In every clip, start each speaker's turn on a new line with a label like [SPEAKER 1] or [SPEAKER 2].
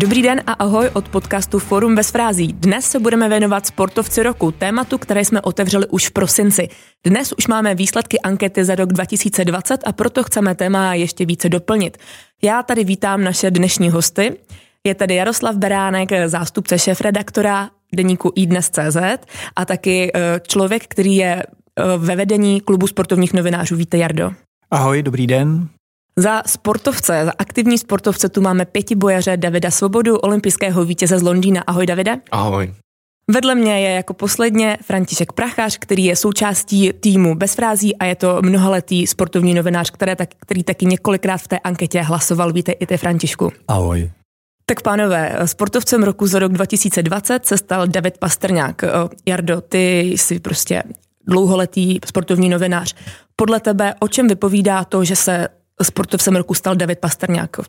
[SPEAKER 1] Dobrý den a ahoj od podcastu Fórum bez frází. Dnes se budeme věnovat sportovci roku, tématu, které jsme otevřeli už v prosinci. Dnes už máme výsledky ankety za rok 2020 a proto chceme téma ještě více doplnit. Já tady vítám naše dnešní hosty. Je tady Jaroslav Beránek, zástupce šéfredaktora deníku iDnes.cz a taky člověk, který je ve vedení klubu sportovních novinářů. Vítej, Jardo.
[SPEAKER 2] Ahoj, dobrý den.
[SPEAKER 1] Za aktivní sportovce tu máme pětibojaře Davida Svobodu, olympijského vítěze z Londýna. Ahoj, Davide.
[SPEAKER 3] Ahoj.
[SPEAKER 1] Vedle mě je jako posledně František Prachař, který je součástí týmu Bez frází a je to mnohaletý sportovní novinář, který taky několikrát v té anketě hlasoval. Vítej i ty, Františku.
[SPEAKER 2] Ahoj.
[SPEAKER 1] Tak pánové, sportovcem roku za rok 2020 se stal David Pastrňák. Jardo, ty jsi prostě dlouholetý sportovní novinář. Podle tebe, o čem vypovídá to, že se sportovcem roku stal David Pastrňák?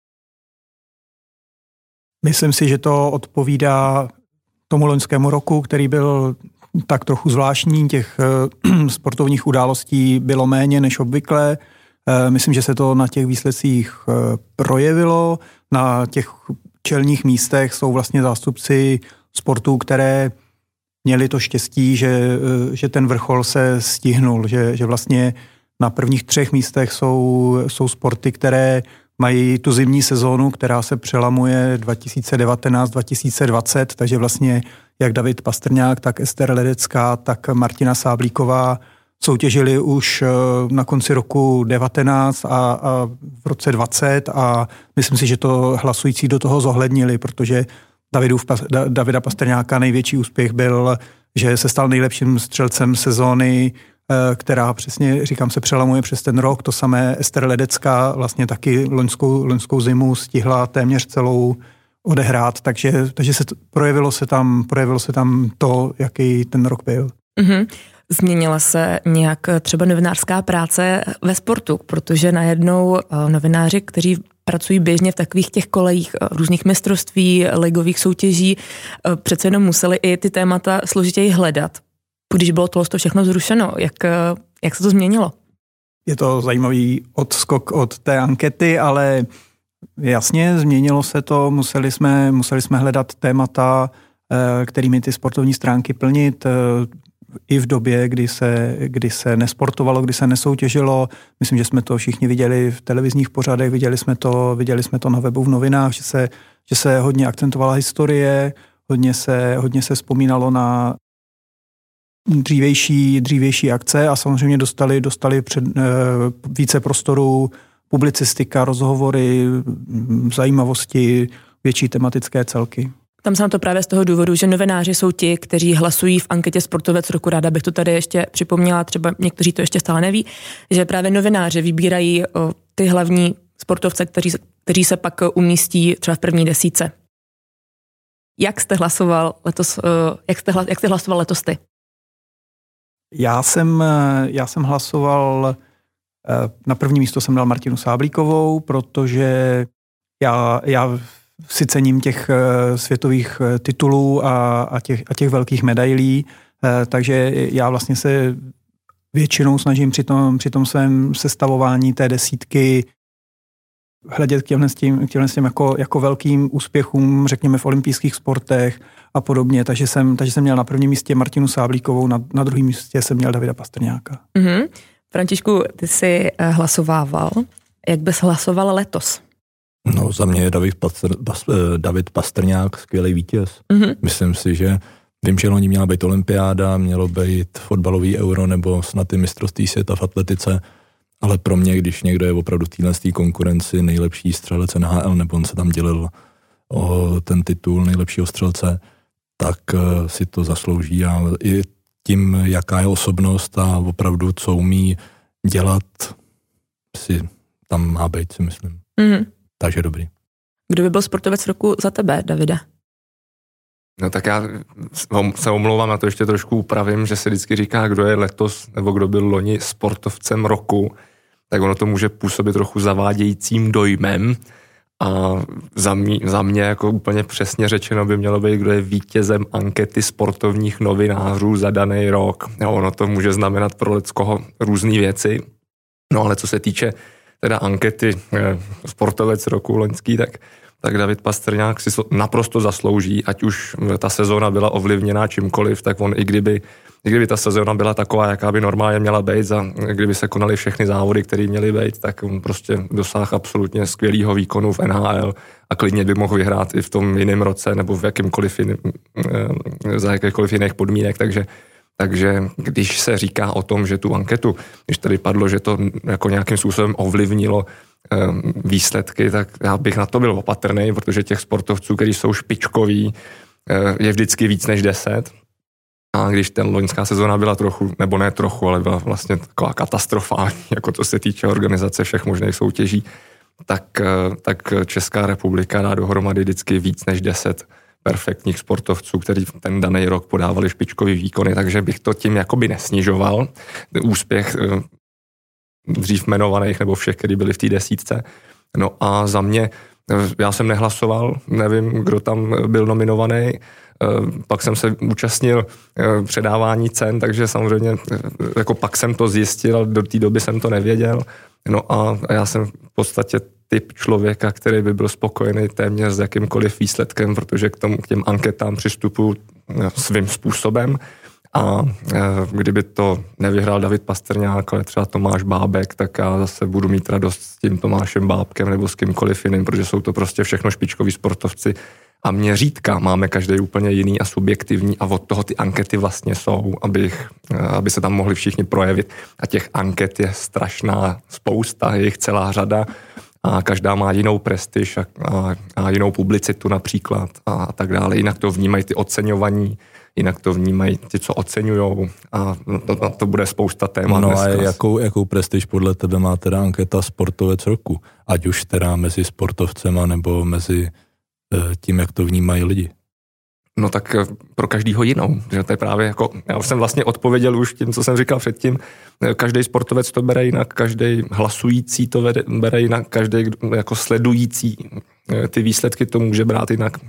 [SPEAKER 2] Myslím si, že to odpovídá tomu loňskému roku, který byl tak trochu zvláštní. Těch sportovních událostí bylo méně než obvykle. Myslím, že se to na těch výsledcích projevilo. Na těch čelních místech jsou vlastně zástupci sportů, které měli to štěstí, že ten vrchol se stihnul, že vlastně na prvních 3 místech jsou sporty, které mají tu zimní sezónu, která se přelamuje 2019-2020, takže vlastně jak David Pastrňák, tak Ester Ledecká, tak Martina Sáblíková soutěžili už na konci roku 19 a v roce 20 a myslím si, že to hlasující do toho zohlednili, protože Davida Pastrňáka největší úspěch byl, že se stal nejlepším střelcem sezóny, která přesně, říkám, se přelamuje přes ten rok. To samé Ester Ledecká vlastně taky loňskou zimu stihla téměř celou odehrát, takže projevilo se tam to, jaký ten rok byl.
[SPEAKER 1] Mm-hmm. Změnila se nějak třeba novinářská práce ve sportu, protože najednou novináři, kteří pracují běžně v takových těch kolejích různých mistrovství, ligových soutěží, přece jenom museli i ty témata složitěji hledat. Když bylo to všechno zrušeno, jak se to změnilo?
[SPEAKER 2] Je to zajímavý odskok od té ankety, ale jasně, změnilo se to, museli jsme hledat témata, kterými ty sportovní stránky plnit, i v době, kdy se nesportovalo, kdy se nesoutěžilo. Myslím, že jsme to všichni viděli v televizních pořadech, viděli jsme to na webu v novinách, že se hodně akcentovala historie, hodně se vzpomínalo na dřívější akce a samozřejmě dostali více prostoru publicistika, rozhovory, zajímavosti, větší tematické celky.
[SPEAKER 1] Tam se na to právě z toho důvodu, že novináři jsou ti, kteří hlasují v anketě Sportovec roku. Ráda bych to tady ještě připomněla, třeba někteří to ještě stále neví, že právě novináři vybírají ty hlavní sportovce, kteří se pak umístí třeba v první 10. Jak jste hlasoval letos, jak jste hlasoval letos ty?
[SPEAKER 2] Já jsem hlasoval, na první místo jsem dal Martinu Sáblíkovou, protože já si cením těch světových titulů a těch velkých medailí, takže já vlastně se většinou snažím při tom svém sestavování té 10 hledět k těmhle jako velkým úspěchům, řekněme v olympijských sportech a podobně, takže jsem měl na prvním místě Martinu Sáblíkovou, na druhém místě jsem měl Davida Pastrňáka.
[SPEAKER 1] Mm-hmm. Františku, ty jsi hlasovával. Jak bys hlasoval letos?
[SPEAKER 3] No, za mě je David Pastrňák skvělý vítěz. Mm-hmm. Myslím si, že vím, že loni měla být olympiáda, mělo být fotbalový euro nebo snad i mistrovství světa v atletice, ale pro mě, když někdo je opravdu v téhle konkurenci nejlepší střelec NHL, nebo on se tam dělil o ten titul nejlepšího střelce, tak si to zaslouží a i tím, jaká je osobnost a opravdu, co umí dělat, si tam má být, si myslím. Mm-hmm. Takže dobrý.
[SPEAKER 1] Kdo by byl sportovec roku za tebe, Davide?
[SPEAKER 3] No tak já se omlouvám, na to ještě trošku upravím, že se vždycky říká, kdo je letos nebo kdo byl loni sportovcem roku, tak ono to může působit trochu zavádějícím dojmem a za mě jako úplně přesně řečeno by mělo být, kdo je vítězem ankety sportovních novinářů za daný rok. No, ono to může znamenat pro leckoho různý věci, no ale co se týče teda ankety sportovec roku loňský, tak
[SPEAKER 4] tak David Pastrňák si naprosto zaslouží, ať už ta sezóna byla ovlivněná čímkoliv, tak on i kdyby ta sezóna byla taková, jaká by normálně měla být, a kdyby se konaly všechny závody, které měly být, tak on prostě dosáhl absolutně skvělého výkonu v NHL a klidně by mohl vyhrát i v tom jiném roce nebo v za jakýchkoliv jiných podmínek, takže když se říká o tom, že tu anketu, když tady padlo, že to jako nějakým způsobem ovlivnilo výsledky, tak já bych na to byl opatrný, protože těch sportovců, kteří jsou špičkoví, je vždycky víc než 10. A když ten loňská sezóna byla trochu, nebo ne trochu, ale byla vlastně taková katastrofální, jako to se týče organizace všech možných soutěží, tak Česká republika dá dohromady vždycky víc než 10 perfektních sportovců, kteří ten daný rok podávali špičkový výkony, takže bych to tím jakoby nesnižoval. Úspěch dřív jmenovaných nebo všech, kteří byli v té desítce. No a za mě, já jsem nehlasoval, nevím, kdo tam byl nominovaný, pak jsem se účastnil předávání cen, takže samozřejmě jako pak jsem to zjistil, ale do té doby jsem to nevěděl. No a já jsem v podstatě typ člověka, který by byl spokojený téměř s jakýmkoliv výsledkem, protože k těm anketám přistupuji svým způsobem. A kdyby to nevyhrál David Pastrňák, ale třeba Tomáš Bábek, tak já zase budu mít radost s tím Tomášem Bábkem nebo s kýmkoliv jiným, protože jsou to prostě všechno špičkoví sportovci a měřítka máme každý úplně jiný a subjektivní a od toho ty ankety vlastně jsou, aby se tam mohli všichni projevit. A těch anket je strašná spousta, je jich celá řada a každá má jinou prestiž a jinou publicitu například a tak dále. Jinak to vnímají ty oceňovaní, jinak to vnímají ti, co oceňujou a to bude spousta témat.
[SPEAKER 3] No a jakou prestiž podle tebe má teda anketa Sportovec roku? Ať už teda mezi sportovcema nebo mezi tím, jak to vnímají lidi?
[SPEAKER 4] No tak pro každýho jinou. Že to je právě jako, já už jsem vlastně odpověděl už tím, co jsem říkal předtím. Každý sportovec to bere jinak, každý hlasující to bere jinak, každý jako sledující ty výsledky to může brát jinak.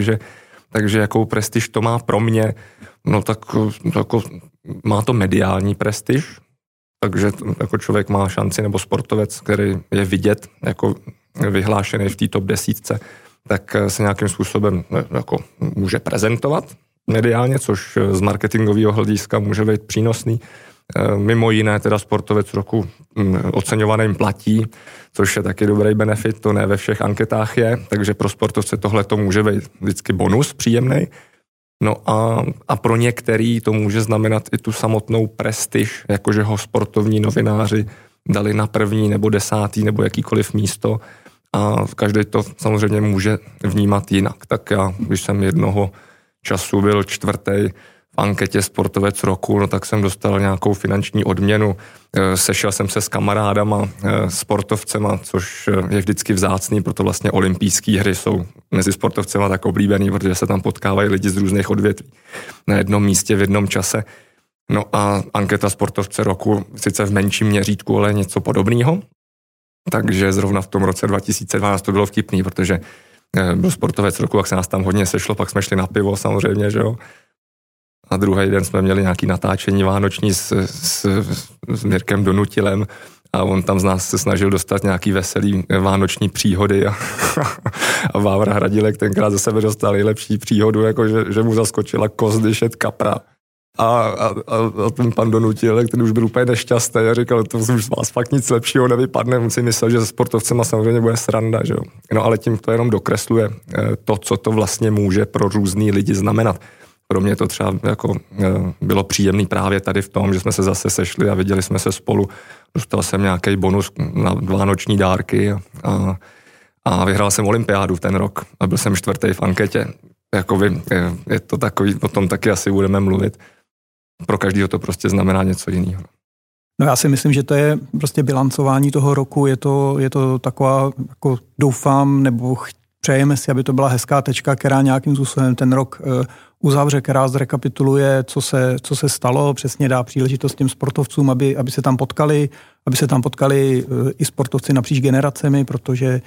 [SPEAKER 4] Takže jakou prestiž to má pro mě? No tak jako má to mediální prestiž, takže jako člověk má šanci, nebo sportovec, který je vidět jako vyhlášený v té top 10, tak se nějakým způsobem jako může prezentovat mediálně, což z marketingového hlediska může být přínosný. Mimo jiné teda sportovec roku oceňovaným platí, což je taky dobrý benefit, to ne ve všech anketách je, takže pro sportovce tohle to může být vždycky bonus příjemný. No a pro některý to může znamenat i tu samotnou prestiž, jakože ho sportovní novináři dali na 1. nebo 10. nebo jakýkoliv místo a každý to samozřejmě může vnímat jinak. Tak já, když jsem jednoho času byl 4. v anketě Sportovec roku, no tak jsem dostal nějakou finanční odměnu. Sešel jsem se s kamarádama, sportovcema, což je vždycky vzácný, proto vlastně olympijské hry jsou mezi sportovcema tak oblíbený, protože se tam potkávají lidi z různých odvětví na jednom místě v jednom čase. No a anketa Sportovce roku, sice v menším měřítku, ale něco podobného. Takže zrovna v tom roce 2012 to bylo vtipný, protože byl Sportovec roku, jak se nás tam hodně sešlo, pak jsme šli na pivo samozřejmě, že jo. A druhý den jsme měli nějaké natáčení vánoční s Mirkem Donutilem a on tam z nás se snažil dostat nějaký veselý vánoční příhody a Vávra Hradilek tenkrát ze sebe dostal nejlepší příhodu, jako že mu zaskočila kost, když jet kapra. A ten pan Donutilek, ten už byl úplně nešťastný a říkal, to už z vás fakt nic lepšího nevypadne. On si myslel, že se sportovcema samozřejmě bude sranda, že jo. No ale tím to jenom dokresluje to, co to vlastně může pro různý lidi znamenat. Pro mě to třeba jako bylo příjemný právě tady v tom, že jsme se zase sešli a viděli jsme se spolu. Dostal jsem nějaký bonus na vánoční dárky a vyhrál jsem olympiádu v ten rok a byl jsem 4. v anketě. Jakoby, je to takový, o tom taky asi budeme mluvit. Pro každého to prostě znamená něco jiného.
[SPEAKER 2] No já si myslím, že to je prostě bilancování toho roku, je to taková, jako doufám, nebo přejeme si, aby to byla hezká tečka, která nějakým způsobem ten rok uzavře, která zrekapituluje, co se stalo, přesně dá příležitost těm sportovcům, aby se tam potkali i sportovci napříč generacemi, protože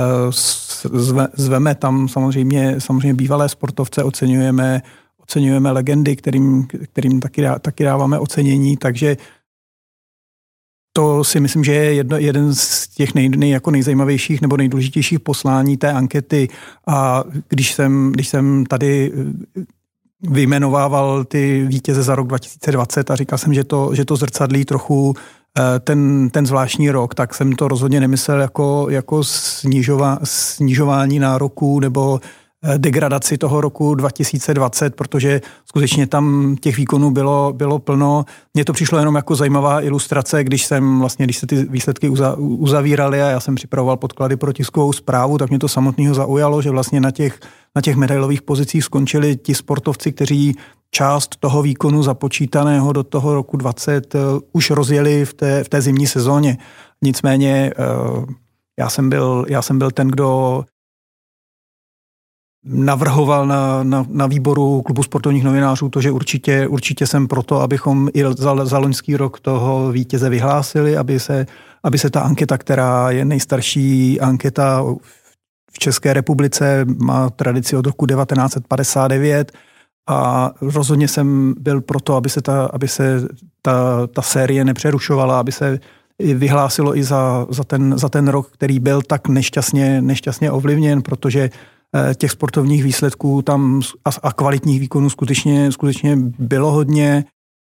[SPEAKER 2] zveme tam samozřejmě bývalé sportovce, oceňujeme legendy, kterým taky dáváme ocenění, takže To si myslím, že je jeden z těch jako nejzajímavějších nebo nejdůležitějších poslání té ankety. A když jsem tady vyjmenovával ty vítěze za rok 2020 a říkal jsem, že to zrcadlí trochu ten zvláštní rok, tak jsem to rozhodně nemyslel jako snižování nároků nebo degradaci toho roku 2020, protože skutečně tam těch výkonů bylo plno. Mně to přišlo jenom jako zajímavá ilustrace, když se ty výsledky uzavíraly a já jsem připravoval podklady pro tiskovou zprávu, tak mě to samotného zaujalo, že vlastně na těch medailových pozicích skončili ti sportovci, kteří část toho výkonu započítaného do toho roku 20 už rozjeli v té zimní sezóně. Nicméně já jsem byl ten, kdo navrhoval na výboru klubu sportovních novinářů to, že určitě jsem proto, abychom i za loňský rok toho vítěze vyhlásili, aby se ta anketa, která je nejstarší anketa v České republice, má tradici od roku 1959 a rozhodně jsem byl proto, aby se ta série nepřerušovala, aby se vyhlásilo i za ten rok, který byl tak nešťastně ovlivněn, protože těch sportovních výsledků tam a kvalitních výkonů skutečně bylo hodně.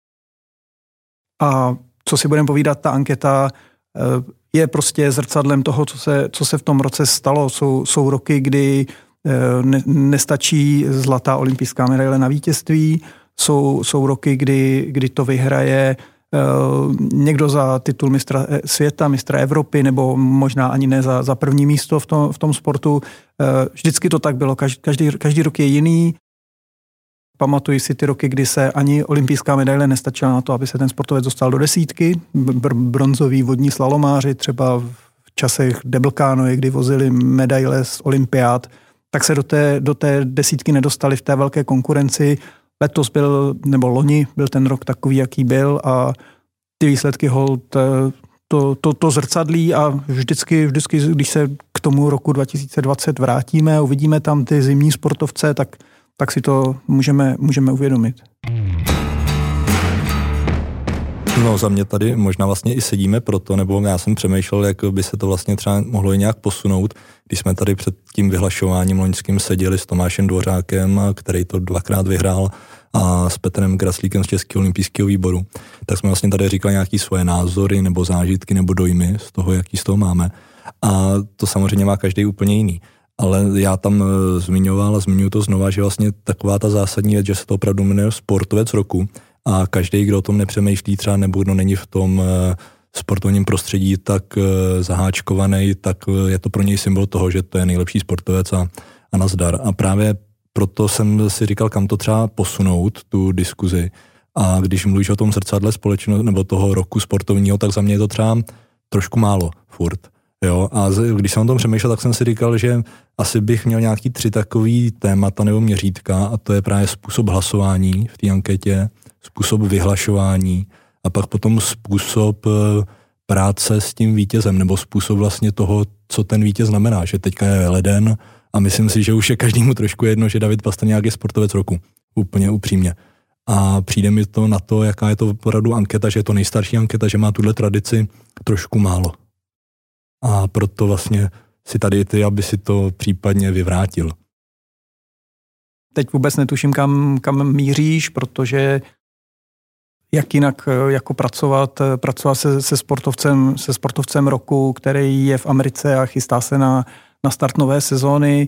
[SPEAKER 2] A co si budeme povídat, ta anketa je prostě zrcadlem toho, co se v tom roce stalo. Jsou roky, kdy nestačí zlatá olympijská medaile na vítězství, jsou roky, kdy to vyhraje někdo za titul mistra světa, mistra Evropy, nebo možná ani ne za první místo v tom sportu. Vždycky to tak bylo, každý rok je jiný. Pamatuji si ty roky, kdy se ani olympijská medaile nestačila na to, aby se ten sportovec dostal do desítky. Bronzoví vodní slalomáři třeba v časech Debelkánoje, kdy vozili medaile z olympiád, tak se do té desítky nedostali v té velké konkurenci. Letos loni byl ten rok takový, jaký byl a ty výsledky hold to zrcadlí a vždycky, když se k tomu roku 2020 vrátíme a uvidíme tam ty zimní sportovce, tak si to můžeme uvědomit.
[SPEAKER 3] No za mě tady možná vlastně i sedíme proto, nebo já jsem přemýšlel, jak by se to vlastně třeba mohlo i nějak posunout, když jsme tady před tím vyhlašováním loňským seděli s Tomášem Dvořákem, který to 2krát vyhrál, a s Petrem Kraslíkem z Českého olympijského výboru, tak jsme vlastně tady říkali nějaké svoje názory nebo zážitky nebo dojmy z toho, jaký z toho máme. A to samozřejmě má každý úplně jiný. Ale já tam zmiňoval a zmiňuji to znova, že vlastně taková ta zásadní věc, že se to opravdu jmenuje sportovec roku a každý, kdo o tom nepřemýšlí třeba nebo kdo není v tom sportovním prostředí tak zaháčkovaný, tak je to pro něj symbol toho, že to je nejlepší sportovec a nazdar. A právě proto jsem si říkal, kam to třeba posunout, tu diskuzi. A když mluvíš o tom zrcadle společnosti nebo toho roku sportovního, tak za mě je to třeba trošku málo furt. Jo? A když jsem o tom přemýšlel, tak jsem si říkal, že asi bych měl nějaký 3 takový témata nebo měřítka a to je právě způsob hlasování v té anketě, způsob vyhlašování a pak potom způsob práce s tím vítězem nebo způsob vlastně toho, co ten vítěz znamená, že teďka je leden a myslím si, že už je každému trošku jedno, že David Pastrňák je sportovec roku. Úplně upřímně. A přijde mi to na to, jaká je to opravdu anketa, že je to nejstarší anketa, že má tuhle tradici trošku málo. A proto vlastně si tady ty, aby si to případně vyvrátil.
[SPEAKER 2] Teď vůbec netuším, kam míříš, protože jak jinak jako pracovat se sportovcem roku, který je v Americe a chystá se na start nové sezóny.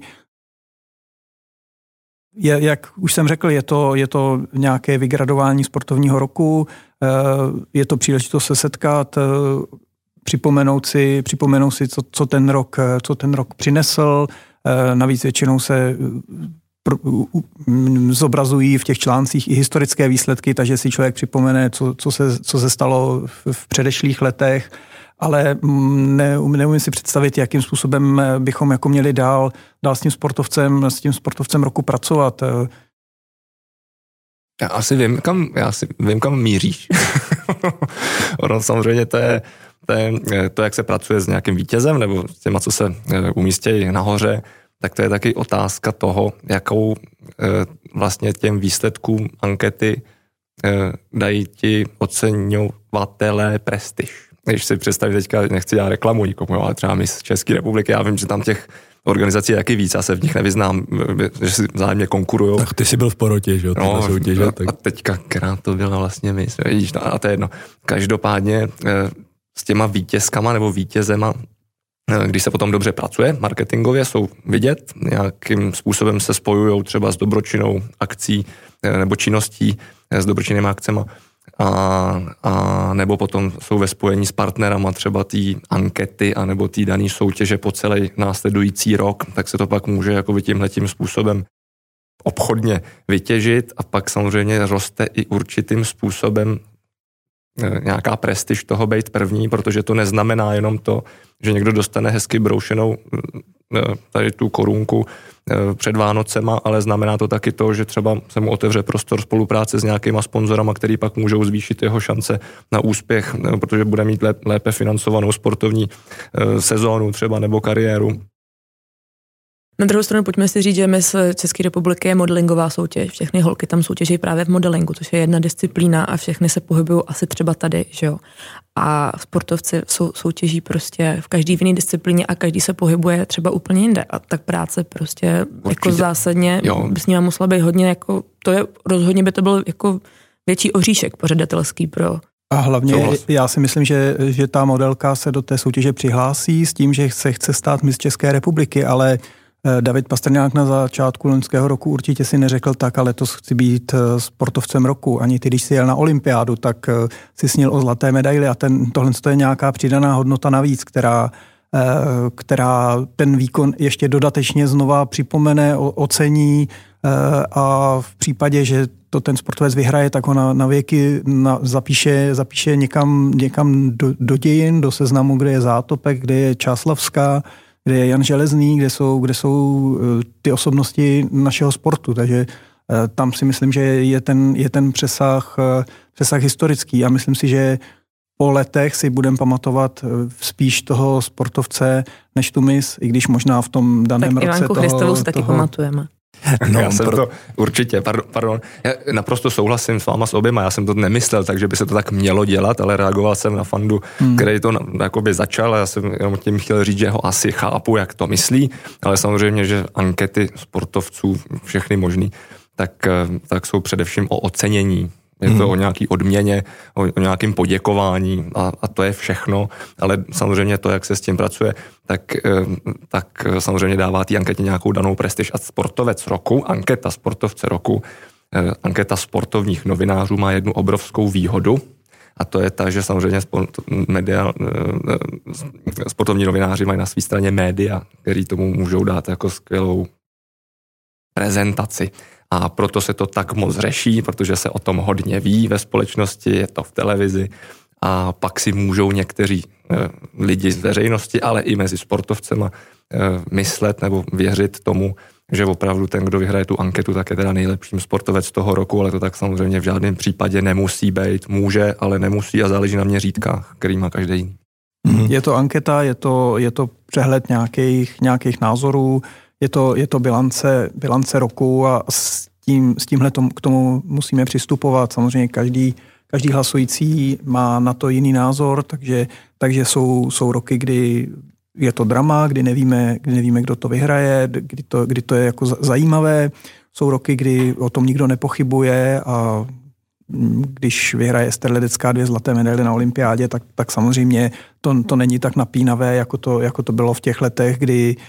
[SPEAKER 2] Jak už jsem řekl, je to nějaké vygradování sportovního roku, je to příležitost se setkat, připomenout si, co ten rok přinesl. Navíc většinou se zobrazují v těch článcích i historické výsledky, takže si člověk připomene, co se stalo v předešlých letech, ale neumím si představit, jakým způsobem bychom jako měli dál s tím sportovcem roku pracovat.
[SPEAKER 4] Já asi vím, kam míříš. Ono samozřejmě to je to, jak se pracuje s nějakým vítězem nebo s těma, co se umístějí nahoře, tak to je taky otázka toho, jakou vlastně těm výsledkům ankety dají ti oceňovatelé prestiž. když si představit teďka, nechci dělat reklamu nikomu, ale třeba my z České republiky, já vím, že tam těch organizací je taky víc, já se v nich nevyznám, že si vzájemně konkurujou.
[SPEAKER 3] Tak ty jsi byl v porotě, že jo?
[SPEAKER 4] Soutěže, tak. A teďka, která to byla vlastně my, vidíš, no, a to je jedno. Každopádně s těma vítězkama nebo vítězema, když se potom dobře pracuje, marketingově jsou vidět, nějakým způsobem se spojujou třeba s dobročinnou akcí nebo činností, s dobročinnými akcema, a nebo potom jsou ve spojení s partnerama třeba té ankety a nebo té dané soutěže po celý následující rok, tak se to pak může jakoby tímhletím způsobem obchodně vytěžit a pak samozřejmě roste i určitým způsobem nějaká prestiž toho být první, protože to neznamená jenom to, že někdo dostane hezky broušenou tady tu korunku před Vánocema, ale znamená to taky to, že třeba se mu otevře prostor spolupráce s nějakýma sponzorama, který pak můžou zvýšit jeho šance na úspěch, protože bude mít lépe financovanou sportovní sezónu třeba nebo kariéru.
[SPEAKER 1] Na druhou stranu pojďme si říct, že Miss České republiky je modelingová soutěž. Všechny holky tam soutěží právě v modelingu, což je jedna disciplína a všechny se pohybují asi třeba tady, že jo. A sportovci soutěží prostě v každý jiné disciplíně a každý se pohybuje třeba úplně jinde. A tak práce prostě určitě, jako zásadně s ním musela být hodně jako, to je rozhodně by to byl jako větší oříšek pořadatelský pro.
[SPEAKER 2] A hlavně já si myslím, že ta modelka se do té soutěže přihlásí s tím, že se chce stát Miss České republiky, ale David Pastrňák na začátku loňského roku určitě si neřekl tak, ale letos chci být sportovcem roku. Ani ty, když jsi jel na olympiádu, tak si snil o zlaté medaily a tohle je nějaká přidaná hodnota navíc, která ten výkon ještě dodatečně znova připomene, ocení a v případě, že to ten sportovec vyhraje, tak ho na věky zapíše někam do dějin, do seznamu, kde je Zátopek, kde je Čáslavská, kde je Jan Železný, kde jsou ty osobnosti našeho sportu. Takže tam si myslím, že je ten přesah historický a myslím si, že po letech si budeme pamatovat spíš toho sportovce než tu Miss, i když možná v tom daném roce
[SPEAKER 1] Ivanku Christovou si taky pamatujeme.
[SPEAKER 4] No, já jsem to určitě, pardon, já naprosto souhlasím s váma s oběma, já jsem to nemyslel, takže by se to tak mělo dělat, ale reagoval jsem na fandu, který to jakoby začal a já jsem jenom tím chtěl říct, že ho asi chápu, jak to myslí, ale samozřejmě, že ankety sportovců, všechny možný, tak jsou především o ocenění. Je to o nějaký odměně, o nějakým poděkování a to je všechno, ale samozřejmě to, jak se s tím pracuje, tak samozřejmě dává té anketě nějakou danou prestiž a sportovec roku, anketa sportovce roku, anketa sportovních novinářů má jednu obrovskou výhodu a to je ta, že samozřejmě sportovní novináři mají na své straně média, který tomu můžou dát jako skvělou prezentaci. A proto se to tak moc řeší, protože se o tom hodně ví ve společnosti, je to v televizi a pak si můžou někteří lidi z veřejnosti, ale i mezi sportovcema myslet nebo věřit tomu, že opravdu ten, kdo vyhraje tu anketu, tak je teda nejlepším sportovec toho roku, ale to tak samozřejmě v žádném případě nemusí být. Může, ale nemusí a záleží na měřítkách, který má každý jiný.
[SPEAKER 2] Je to anketa, je to přehled nějakých názorů, je to bilance roku a s tímhle k tomu musíme přistupovat. Samozřejmě každý hlasující má na to jiný názor, takže jsou roky, kdy je to drama, kdy nevíme, kdo to vyhraje, kdy to je jako zajímavé. Jsou roky, kdy o tom nikdo nepochybuje a když vyhraje Ester Ledecká 2 zlaté medaile na olympiádě, tak samozřejmě to není tak napínavé, jako to bylo v těch letech,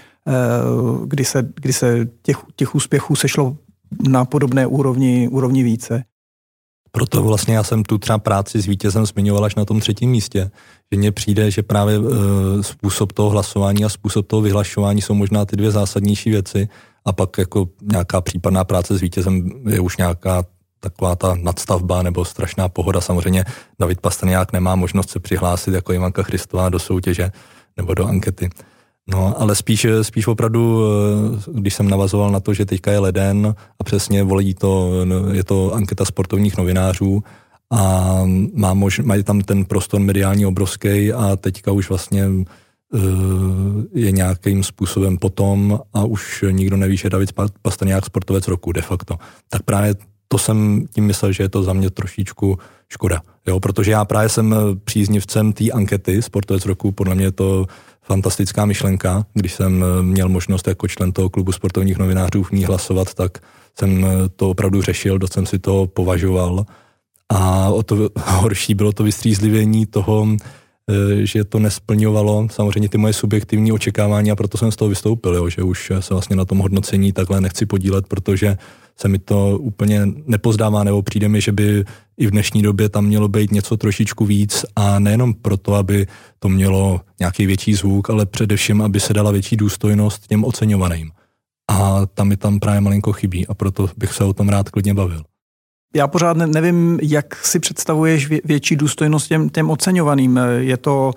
[SPEAKER 2] kdy se těch úspěchů sešlo na podobné úrovni více.
[SPEAKER 3] Proto vlastně já jsem tu třeba práci s vítězem zmiňoval až na tom 3. místě, že mně přijde, že právě způsob toho hlasování a způsob toho vyhlašování jsou možná ty 2 zásadnější věci a pak jako nějaká případná práce s vítězem je už nějaká taková ta nadstavba nebo strašná pohoda. Samozřejmě David Pastrňák nemá možnost se přihlásit jako Ivanka Christová do soutěže nebo do ankety. No, ale spíš opravdu, když jsem navazoval na to, že teďka je leden a přesně je to anketa sportovních novinářů a mají tam ten prostor mediální obrovský a teďka už vlastně je nějakým způsobem potom a už nikdo neví, že David Pastrňák sportovec roku de facto. Tak právě to jsem tím myslel, že je to za mě trošičku škoda. Jo, protože já právě jsem příznivcem té ankety Sportovec roku, podle mě je to fantastická myšlenka. Když jsem měl možnost jako člen toho klubu sportovních novinářů v ní hlasovat, tak jsem to opravdu řešil, dost jsem si to považoval. A o to horší bylo to vystřízlivění toho, že to nesplňovalo samozřejmě ty moje subjektivní očekávání a proto jsem z toho vystoupil, jo, že už se vlastně na tom hodnocení takhle nechci podílet, protože se mi to úplně nepozdává, nebo přijde mi, že by i v dnešní době tam mělo být něco trošičku víc a nejenom proto, aby to mělo nějaký větší zvuk, ale především, aby se dala větší důstojnost těm oceňovaným. A tam mi tam právě malinko chybí a proto bych se o tom rád klidně bavil.
[SPEAKER 2] Já pořád nevím, jak si představuješ větší důstojnost těm oceňovaným. Je to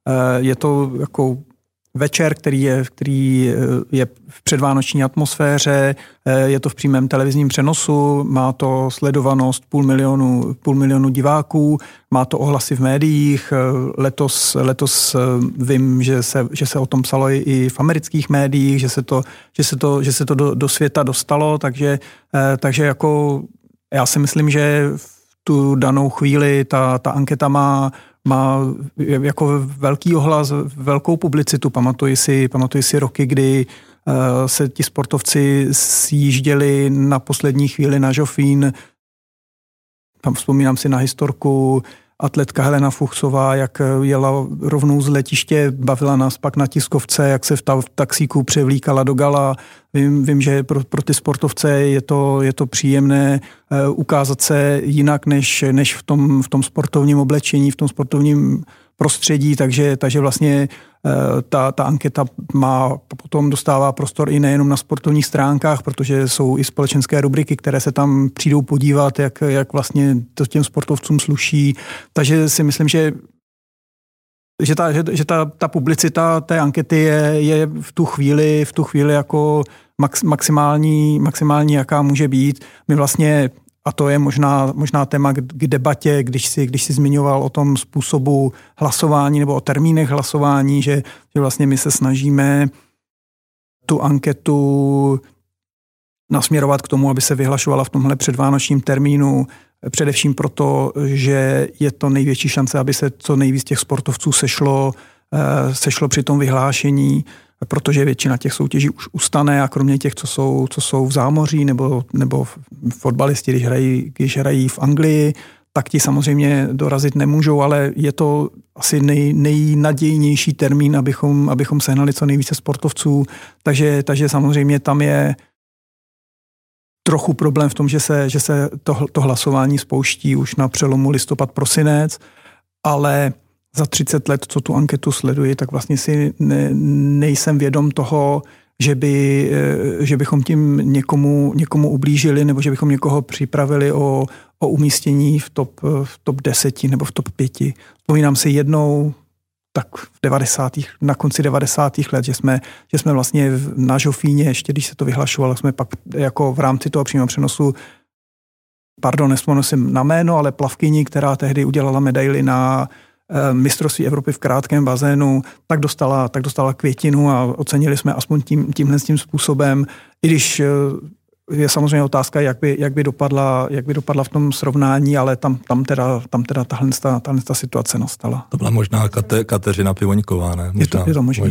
[SPEAKER 2] jako večer, který je v předvánoční atmosféře, je to v přímém televizním přenosu, má to sledovanost půl milionu diváků, má to ohlasy v médiích. Letos vím, že se o tom psalo i v amerických médiích, že se to do světa dostalo, takže jako já si myslím, že v tu danou chvíli ta anketa má jako velký ohlas, velkou publicitu. Pamatuji si roky, kdy se ti sportovci sjížděli na poslední chvíli na Žofín. Tam vzpomínám si na historku atletka Helena Fuchsová, jak jela rovnou z letiště, bavila nás pak na tiskovce, jak se v taxíku převlíkala do gala. Vím, že pro ty sportovce je to příjemné ukázat se jinak, než v tom sportovním oblečení, v tom sportovním prostředí, takže vlastně ta anketa potom dostává prostor i nejenom na sportovních stránkách, protože jsou i společenské rubriky, které se tam přijdou podívat, jak vlastně to těm sportovcům sluší. Takže si myslím, že ta publicita té ankety je v tu chvíli jako maximální, jaká může být. My vlastně, a to je možná téma k debatě, když si zmiňoval o tom způsobu hlasování nebo o termínech hlasování, že vlastně my se snažíme tu anketu nasměrovat k tomu, aby se vyhlašovala v tomhle předvánočním termínu, především proto, že je to největší šance, aby se co nejvíc těch sportovců sešlo při tom vyhlášení, protože většina těch soutěží už ustane a kromě těch, co jsou v zámoří nebo fotbalisti, když hrají v Anglii, tak ti samozřejmě dorazit nemůžou, ale je to asi nejnadějnější termín, abychom sehnali co nejvíce sportovců, takže samozřejmě tam je trochu problém v tom, že se to hlasování spouští už na přelomu listopad-prosinec, ale za 30 let, co tu anketu sleduji, tak vlastně si nejsem vědom toho, že bychom tím někomu ublížili nebo že bychom někoho připravili o umístění v top 10 nebo v top 5. Vzpomínám si jednou, tak na konci 90. let, že jsme vlastně na Žofíně, ještě když se to vyhlašovalo, jsme pak jako v rámci toho přímého přenosu, nespomenu si na jméno, ale plavkyni, která tehdy udělala medaili na mistrovství Evropy v krátkém bazénu, tak dostala květinu a ocenili jsme aspoň tímhle způsobem, i když je samozřejmě otázka, jak by dopadla v tom srovnání, ale tam teda tahle situace nastala.
[SPEAKER 3] To byla možná Kateřina Pivoňková, ne?
[SPEAKER 2] Je to možné.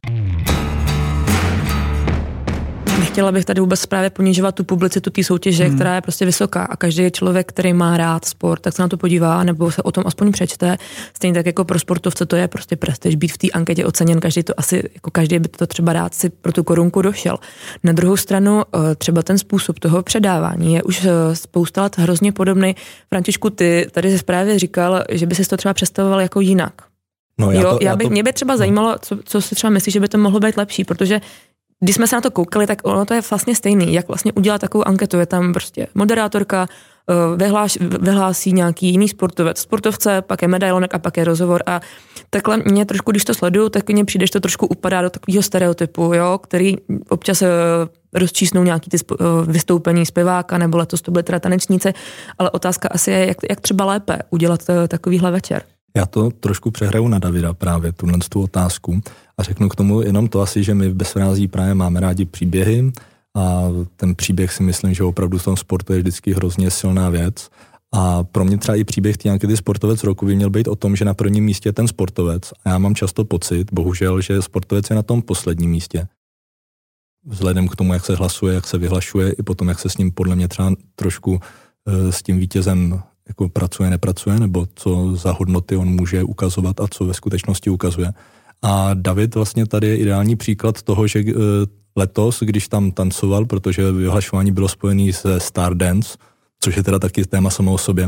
[SPEAKER 1] Nechtěla bych tady vůbec právě ponižovat tu publicitu té soutěže, která je prostě vysoká a každý člověk, který má rád sport, tak se na to podívá nebo se o tom aspoň přečte. Stejně tak jako pro sportovce to je prostě prestiž být v té anketě oceněn, každý by to třeba rád si pro tu korunku došel. Na druhou stranu třeba ten způsob toho předávání je už spousta let hrozně podobný. Františku, ty tady ze zprávě říkal, že by si to třeba představoval jako jinak.
[SPEAKER 3] No,
[SPEAKER 1] mě by třeba zajímalo, co si třeba myslíš, že by to mohlo být lepší, protože když jsme se na to koukali, tak ono to je vlastně stejný, jak vlastně udělat takovou anketu. Je tam prostě moderátorka, vyhlásí nějaký jiný sportovce, pak je medailonek a pak je rozhovor a takhle mě trošku, když to sleduju, tak mně přijde, že to trošku upadá do takového stereotypu, jo, který občas rozčísnou nějaký ty vystoupení zpěváka, nebo letos to byly teda tanečníci, ale otázka asi je, jak třeba lépe udělat takovýhle večer.
[SPEAKER 3] Já to trošku přehraju na Davida právě, tu otázku a řeknu k tomu jenom to asi, že my v Bezfrází právě máme rádi příběhy a ten příběh si myslím, že opravdu v tom sportu je vždycky hrozně silná věc. A pro mě třeba i příběh té ankety Sportovec roku by měl být o tom, že na prvním místě je ten sportovec. A já mám často pocit, bohužel, že sportovec je na tom posledním místě. Vzhledem k tomu, jak se hlasuje, jak se vyhlašuje, i potom, jak se s ním podle mě třeba trošku s tím vítězem jako pracuje, nepracuje, nebo co za hodnoty on může ukazovat a co ve skutečnosti ukazuje. A David vlastně tady je ideální příklad toho, že letos, když tam tancoval, protože vyhlašování bylo spojené se Stardance, což je teda taky téma samo o sobě,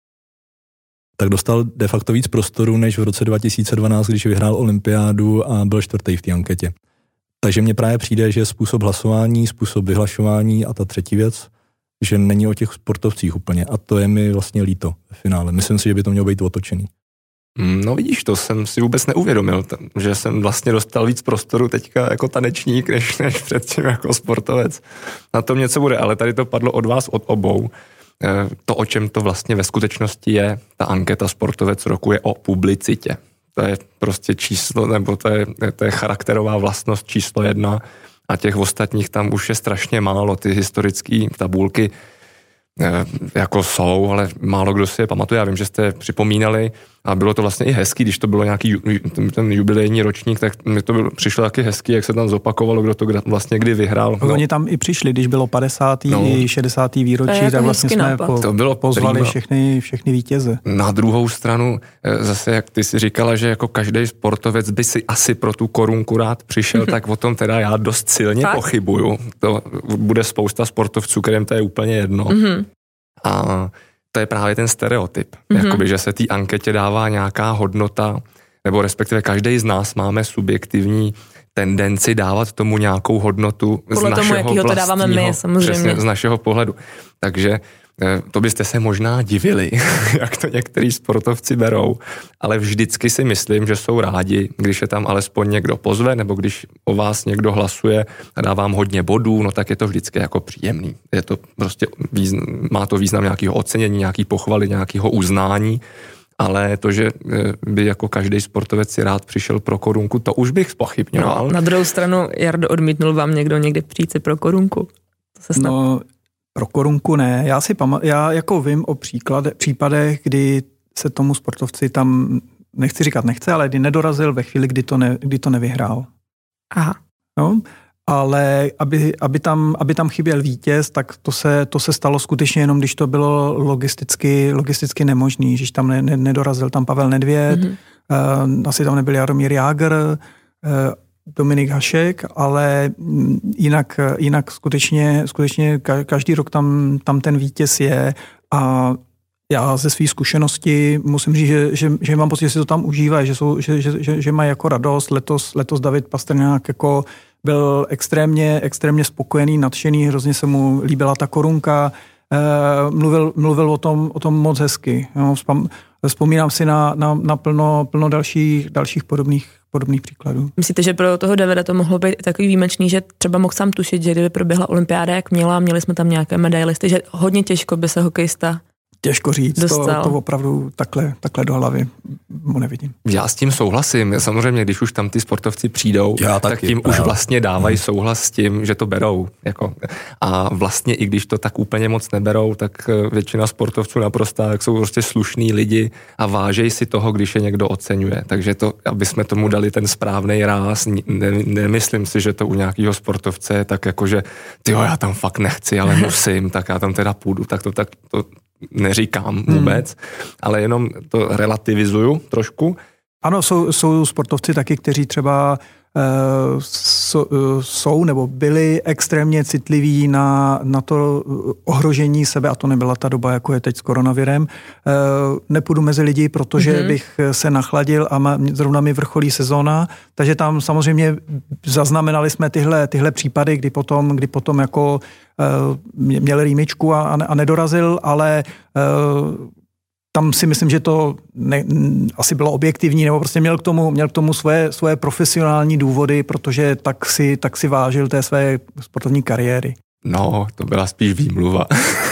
[SPEAKER 3] tak dostal de facto víc prostoru, než v roce 2012, když vyhrál olympiádu a byl 4. v té anketě. Takže mně právě přijde, že způsob hlasování, způsob vyhlašování a ta třetí věc, že není o těch sportovcích úplně. A to je mi vlastně líto v finále. Myslím si, že by to mělo být otočený.
[SPEAKER 4] No vidíš, to jsem si vůbec neuvědomil, že jsem vlastně dostal víc prostoru teďka jako tanečník, než předtím jako sportovec. Na tom něco bude, ale tady to padlo od vás, od obou. To, o čem to vlastně ve skutečnosti je, ta anketa Sportovec roku, je o publicitě. To je prostě číslo, nebo to je charakterová vlastnost číslo 1 a těch ostatních tam už je strašně málo. Ty historické tabulky jako jsou, ale málo kdo si je pamatuje. Já vím, že jste připomínali a bylo to vlastně i hezký, když to bylo nějaký ten jubilejní ročník, tak mi to přišlo taky hezký, jak se tam zopakovalo, kdo to vlastně kdy vyhrál.
[SPEAKER 2] No. Oni tam i přišli, když bylo 50. i 60. výročí, tak vlastně jsme pozvali všechny vítěze. Na
[SPEAKER 4] druhou stranu, zase jak ty si říkala, že jako každý sportovec by si asi pro tu korunku rád přišel, tak o tom teda já dost silně pochybuju. To bude spousta sportovců, kterým to je úplně jedno. A to je právě ten stereotyp. Jakoby, že se té anketě dává nějaká hodnota, nebo respektive každý z nás máme subjektivní tendenci dávat tomu nějakou hodnotu
[SPEAKER 1] podle
[SPEAKER 4] z našeho
[SPEAKER 1] tomu, jakýho to dáváme my, samozřejmě.
[SPEAKER 4] Přesně, z našeho pohledu. Takže to byste se možná divili, jak to některý sportovci berou, ale vždycky si myslím, že jsou rádi, když je tam alespoň někdo pozve, nebo když o vás někdo hlasuje a dá vám hodně bodů, no tak je to vždycky jako příjemný. Je to prostě má to význam nějakého ocenění, nějaký pochvaly, nějakého uznání, ale to, že by jako každý sportovec si rád přišel pro korunku, to už bych zpochybňoval.
[SPEAKER 1] No, na druhou stranu, Jardo, odmítnul vám někdo někdy přijít si pro korunku? To se stalo?
[SPEAKER 2] No, pro korunku ne. Já jako vím o případech, kdy se tomu sportovci tam, nechci říkat nechce, ale kdy nedorazil ve chvíli, kdy to nevyhrál.
[SPEAKER 1] Aha.
[SPEAKER 2] No, ale aby tam chyběl vítěz, tak to se stalo skutečně jenom, když to bylo logisticky nemožný, že tam nedorazil tam Pavel Nedvěd, asi tam nebyl Jaromír Jágr, Dominik Hašek, ale jinak skutečně každý rok tam ten vítěz je a já ze své zkušenosti musím říct, že mám pocit, že si to tam užívají, že mají jako radost. Letos David Pastrňák jako byl extrémně spokojený, nadšený, hrozně se mu líbila ta korunka, mluvil o tom moc hezky. Jo. Vzpomínám si na plno dalších podobných příkladů.
[SPEAKER 1] Myslíte, že pro toho Davida to mohlo být takový výjimečný, že třeba mohl sám tušit, že kdyby proběhla olympiáda, jak měli jsme tam nějaké medailisty, že hodně těžko by se hokejista
[SPEAKER 2] těžko říct, to opravdu takhle do hlavy mu nevidím.
[SPEAKER 4] Já s tím souhlasím. Samozřejmě, když už tam ty sportovci přijdou, tak tím už vlastně dávají souhlas s tím, že to berou. Jako. A vlastně i když to tak úplně moc neberou, tak většina sportovců naprosto tak jsou prostě slušní lidi a vážejí si toho, když je někdo oceňuje. Takže to, aby jsme tomu dali ten správný ráz, nemyslím si, že to u nějakého sportovce je tak jako, že tyjo, já tam fakt nechci, ale musím, tak já tam teda půjdu, tak to neříkám vůbec, ale jenom to relativizuju trošku.
[SPEAKER 2] Ano, jsou sportovci taky, kteří třeba jsou nebo byli extrémně citliví na to ohrožení sebe, a to nebyla ta doba, jako je teď s koronavirem. Nepůjdu mezi lidi, protože bych se nachladil a zrovna mi vrcholí sezóna, takže tam samozřejmě zaznamenali jsme tyhle případy, kdy potom jako měl rýmičku a nedorazil, ale tam si myslím, že to asi bylo objektivní, nebo prostě měl k tomu svoje profesionální důvody, protože tak si vážil té své sportovní kariéry.
[SPEAKER 4] No, to byla spíš výmluva.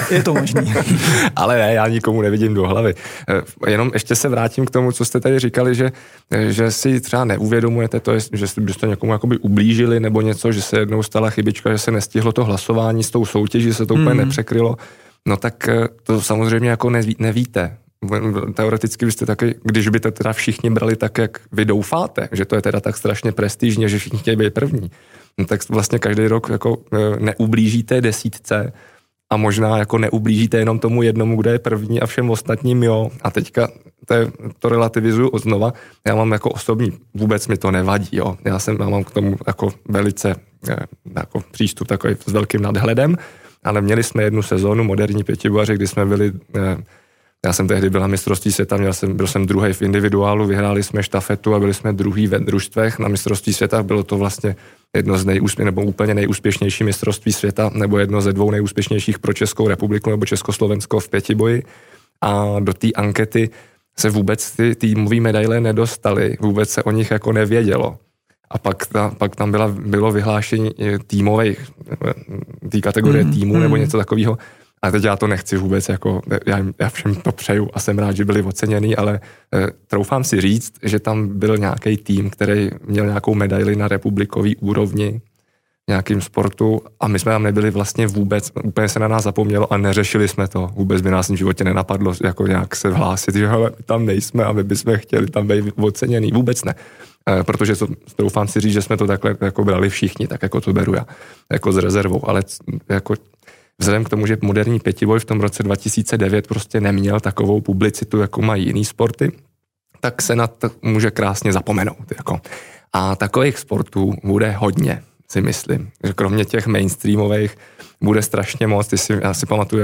[SPEAKER 2] Je to možný.
[SPEAKER 4] Ale ne, já nikomu nevidím do hlavy. Jenom ještě se vrátím k tomu, co jste tady říkali, že si třeba neuvědomujete to, že byste někomu jakoby ublížili nebo něco, že se jednou stala chybička, že se nestihlo to hlasování s tou soutěží, se to úplně nepřekrylo. No tak to samozřejmě jako nevíte. Teoreticky byste taky, když by to teda všichni brali tak, jak vy doufáte, že to je teda tak strašně prestižně, že všichni chtějí být první, no tak vlastně každý rok jako neublížíte desítce a možná jako neublížíte jenom tomu jednomu, kdo je první a všem ostatním jo. A teďka to relativizuju znova. Já mám jako osobní, vůbec mi to nevadí, jo. Já mám k tomu jako velice jako přístup takový s velkým nadhledem, ale měli jsme jednu sezónu moderní pětibojaři, kdy jsme byli já jsem tehdy byl na mistrovství světa, byl jsem druhý v individuálu, vyhráli jsme štafetu a byli jsme druhý ve družstvech. Na mistrovství světa bylo to vlastně jedno z nebo úplně nejúspěšnější mistrovství světa, nebo jedno ze 2 nejúspěšnějších pro Českou republiku nebo Československo v pětiboji. A do té ankety se vůbec ty týmové medaile nedostaly, vůbec se o nich jako nevědělo. A pak tam bylo vyhlášení týmových, té kategorie týmů nebo něco takového. A teď já to nechci vůbec, jako já všem to přeju a jsem rád, že byli oceněný, ale troufám si říct, že tam byl nějaký tým, který měl nějakou medaili na republikový úrovni v nějakým sportu a my jsme tam nebyli vlastně vůbec, úplně se na nás zapomnělo a neřešili jsme to. Vůbec by nás v životě nenapadlo jako nějak se hlásit, že hele, tam nejsme a my bychom chtěli tam být oceněný. Vůbec ne. Protože troufám si říct, že jsme to takhle jako brali všichni, tak jako to beru já, jako s rezervou, ale jako vzhledem k tomu, že moderní pětiboj v tom roce 2009 prostě neměl takovou publicitu, jako mají jiný sporty, tak se na to může krásně zapomenout. Jako. A takových sportů bude hodně, si myslím. Že kromě těch mainstreamových bude strašně moc. Já si pamatuju,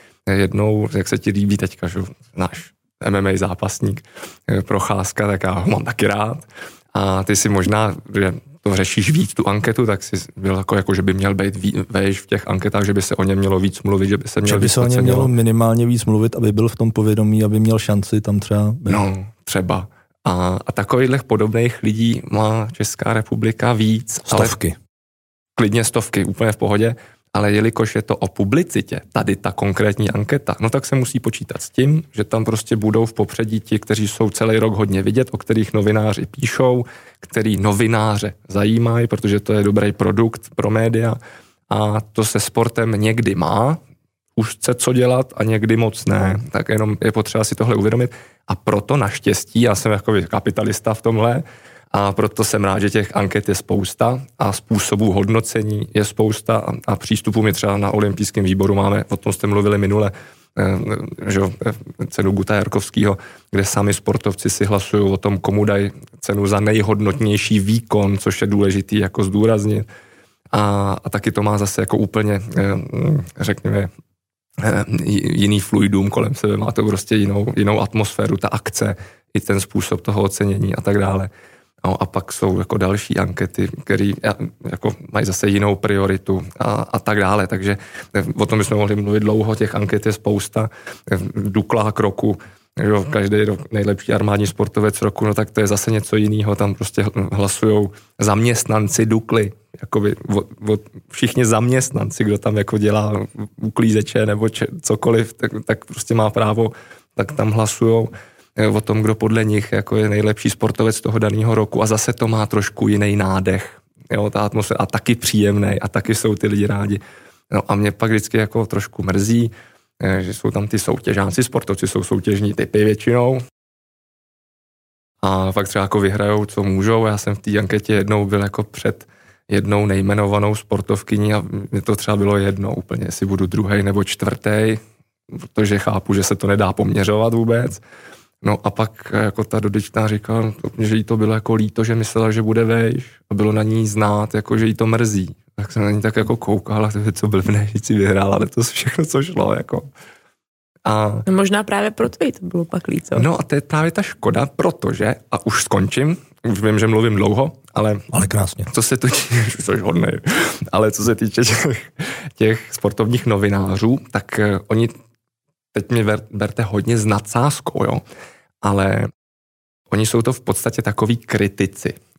[SPEAKER 4] jak se ti líbí teďka, že náš MMA zápasník Procházka, tak já ho mám taky rád. A ty si možná, že to řešíš víc, tu anketu, tak si byl jako že by měl být vejš v těch anketách, že by se o něm mělo víc mluvit, že by se měl
[SPEAKER 3] víc se o něm mělo minimálně víc mluvit, aby byl v tom povědomí, aby měl šanci tam třeba být.
[SPEAKER 4] No, třeba. A takových podobných lidí má Česká republika víc.
[SPEAKER 3] Stovky.
[SPEAKER 4] Klidně stovky, úplně v pohodě. Ale jelikož je to o publicitě, tady ta konkrétní anketa, no tak se musí počítat s tím, že tam prostě budou v popředí ti, kteří jsou celý rok hodně vidět, o kterých novináři píšou, který novináře zajímají, protože to je dobrý produkt pro média a to se sportem někdy má úzce co dělat a někdy moc ne. Tak jenom je potřeba si tohle uvědomit a proto naštěstí, já jsem jako kapitalista v tomhle, a proto jsem rád, že těch anket je spousta a způsobů hodnocení je spousta a přístupů my třeba na olympijském výboru máme, o tom jste mluvili minule, že cenu Guta Jarkovského, kde sami sportovci si hlasují o tom, komu dají cenu za nejhodnotnější výkon, což je důležitý jako zdůraznit. A taky to má zase jako úplně, řekněme, jiný fluidum kolem sebe, má to prostě jinou atmosféru, ta akce, i ten způsob toho ocenění a tak dále. No a pak jsou jako další ankety, které jako mají zase jinou prioritu a tak dále. Takže o tom bychom mohli mluvit dlouho, těch anket je spousta. Duklák roku, každý rok nejlepší armádní sportovec roku, no tak to je zase něco jiného. Tam prostě hlasujou zaměstnanci Dukly, jakoby všichni zaměstnanci, kdo tam jako dělá uklízeče nebo cokoliv, tak prostě má právo, tak tam hlasujou o tom, kdo podle nich jako je nejlepší sportovec toho daného roku a zase to má trošku jiný nádech. Jo, ta atmosféra a taky příjemný a taky jsou ty lidi rádi. No a mě pak vždycky jako trošku mrzí, že jsou tam ty soutěžáci, sportovci jsou soutěžní typy většinou a pak třeba jako vyhrajou, co můžou. Já jsem v té anketě jednou byl jako před jednou nejmenovanou sportovkyní a mě to třeba bylo jedno úplně, jestli budu druhý nebo čtvrtý, protože chápu, že se to nedá poměřovat vůbec. No a pak jako ta dotyčná říkala, že jí to bylo jako líto, že myslela, že bude vejš a bylo na ní znát, jako že jí to mrzí. Tak jsem na ní tak jako koukal a co blbne, že si vyhrál, ale to všechno, co šlo, jako. A
[SPEAKER 1] no možná právě proto jí to bylo pak líto.
[SPEAKER 4] No a to je právě ta škoda, protože, a už skončím, už vím, že mluvím dlouho, ale
[SPEAKER 3] krásně.
[SPEAKER 4] Co se to ale co se týče těch sportovních novinářů, tak oni teď mě berte hodně s nadsázkou, jo, ale oni jsou to v podstatě takový kritici.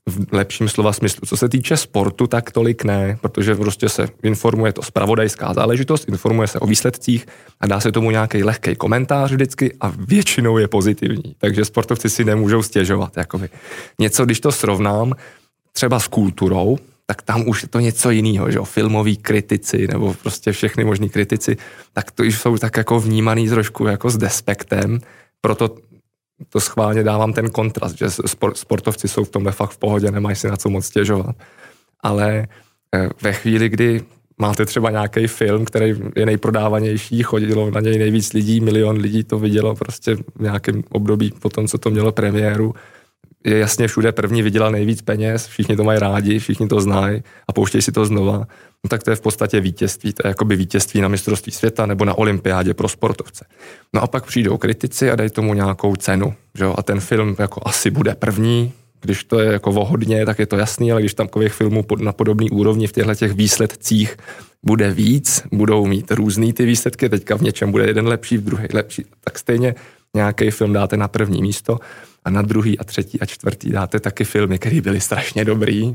[SPEAKER 4] v lepším slova smyslu. Co se týče sportu, tak tolik ne, protože prostě se informuje to zpravodajská záležitost, informuje se o výsledcích a dá se tomu nějaký lehký komentář vždycky a většinou je pozitivní. Takže sportovci si nemůžou stěžovat. Jakoby. Něco, když to srovnám třeba s kulturou, tak tam už je to něco jiného, že jo, filmoví kritici nebo prostě všechny možný kritici, tak to už jsou tak jako vnímaný trošku jako s despektem, proto to schválně dávám ten kontrast, že sportovci jsou v tomhle fakt v pohodě, nemají si na co moc stěžovat. Ale ve chvíli, kdy máte třeba nějaký film, který je nejprodávanější, chodilo na něj nejvíc lidí, 1 milion lidí to vidělo prostě v nějakém období po tom, co to mělo premiéru, je jasně všude první, vydělal nejvíc peněz, všichni to mají rádi, všichni to znají a pouštějí si to znova, no tak to je v podstatě vítězství. To je jakoby vítězství na mistrovství světa nebo na olympiádě pro sportovce. No a pak přijdou kritici a dají tomu nějakou cenu, že jo? A ten film jako asi bude první, když to je jako vohodně, tak je to jasný, ale když tam takových filmů na podobný úrovni v těchto výsledcích bude víc, budou mít různý ty výsledky, teďka v něčem bude jeden lepší, v druhý lepší, tak stejně nějaký film dáte na první místo a na druhý a třetí a čtvrtý dáte taky filmy, které byly strašně dobrý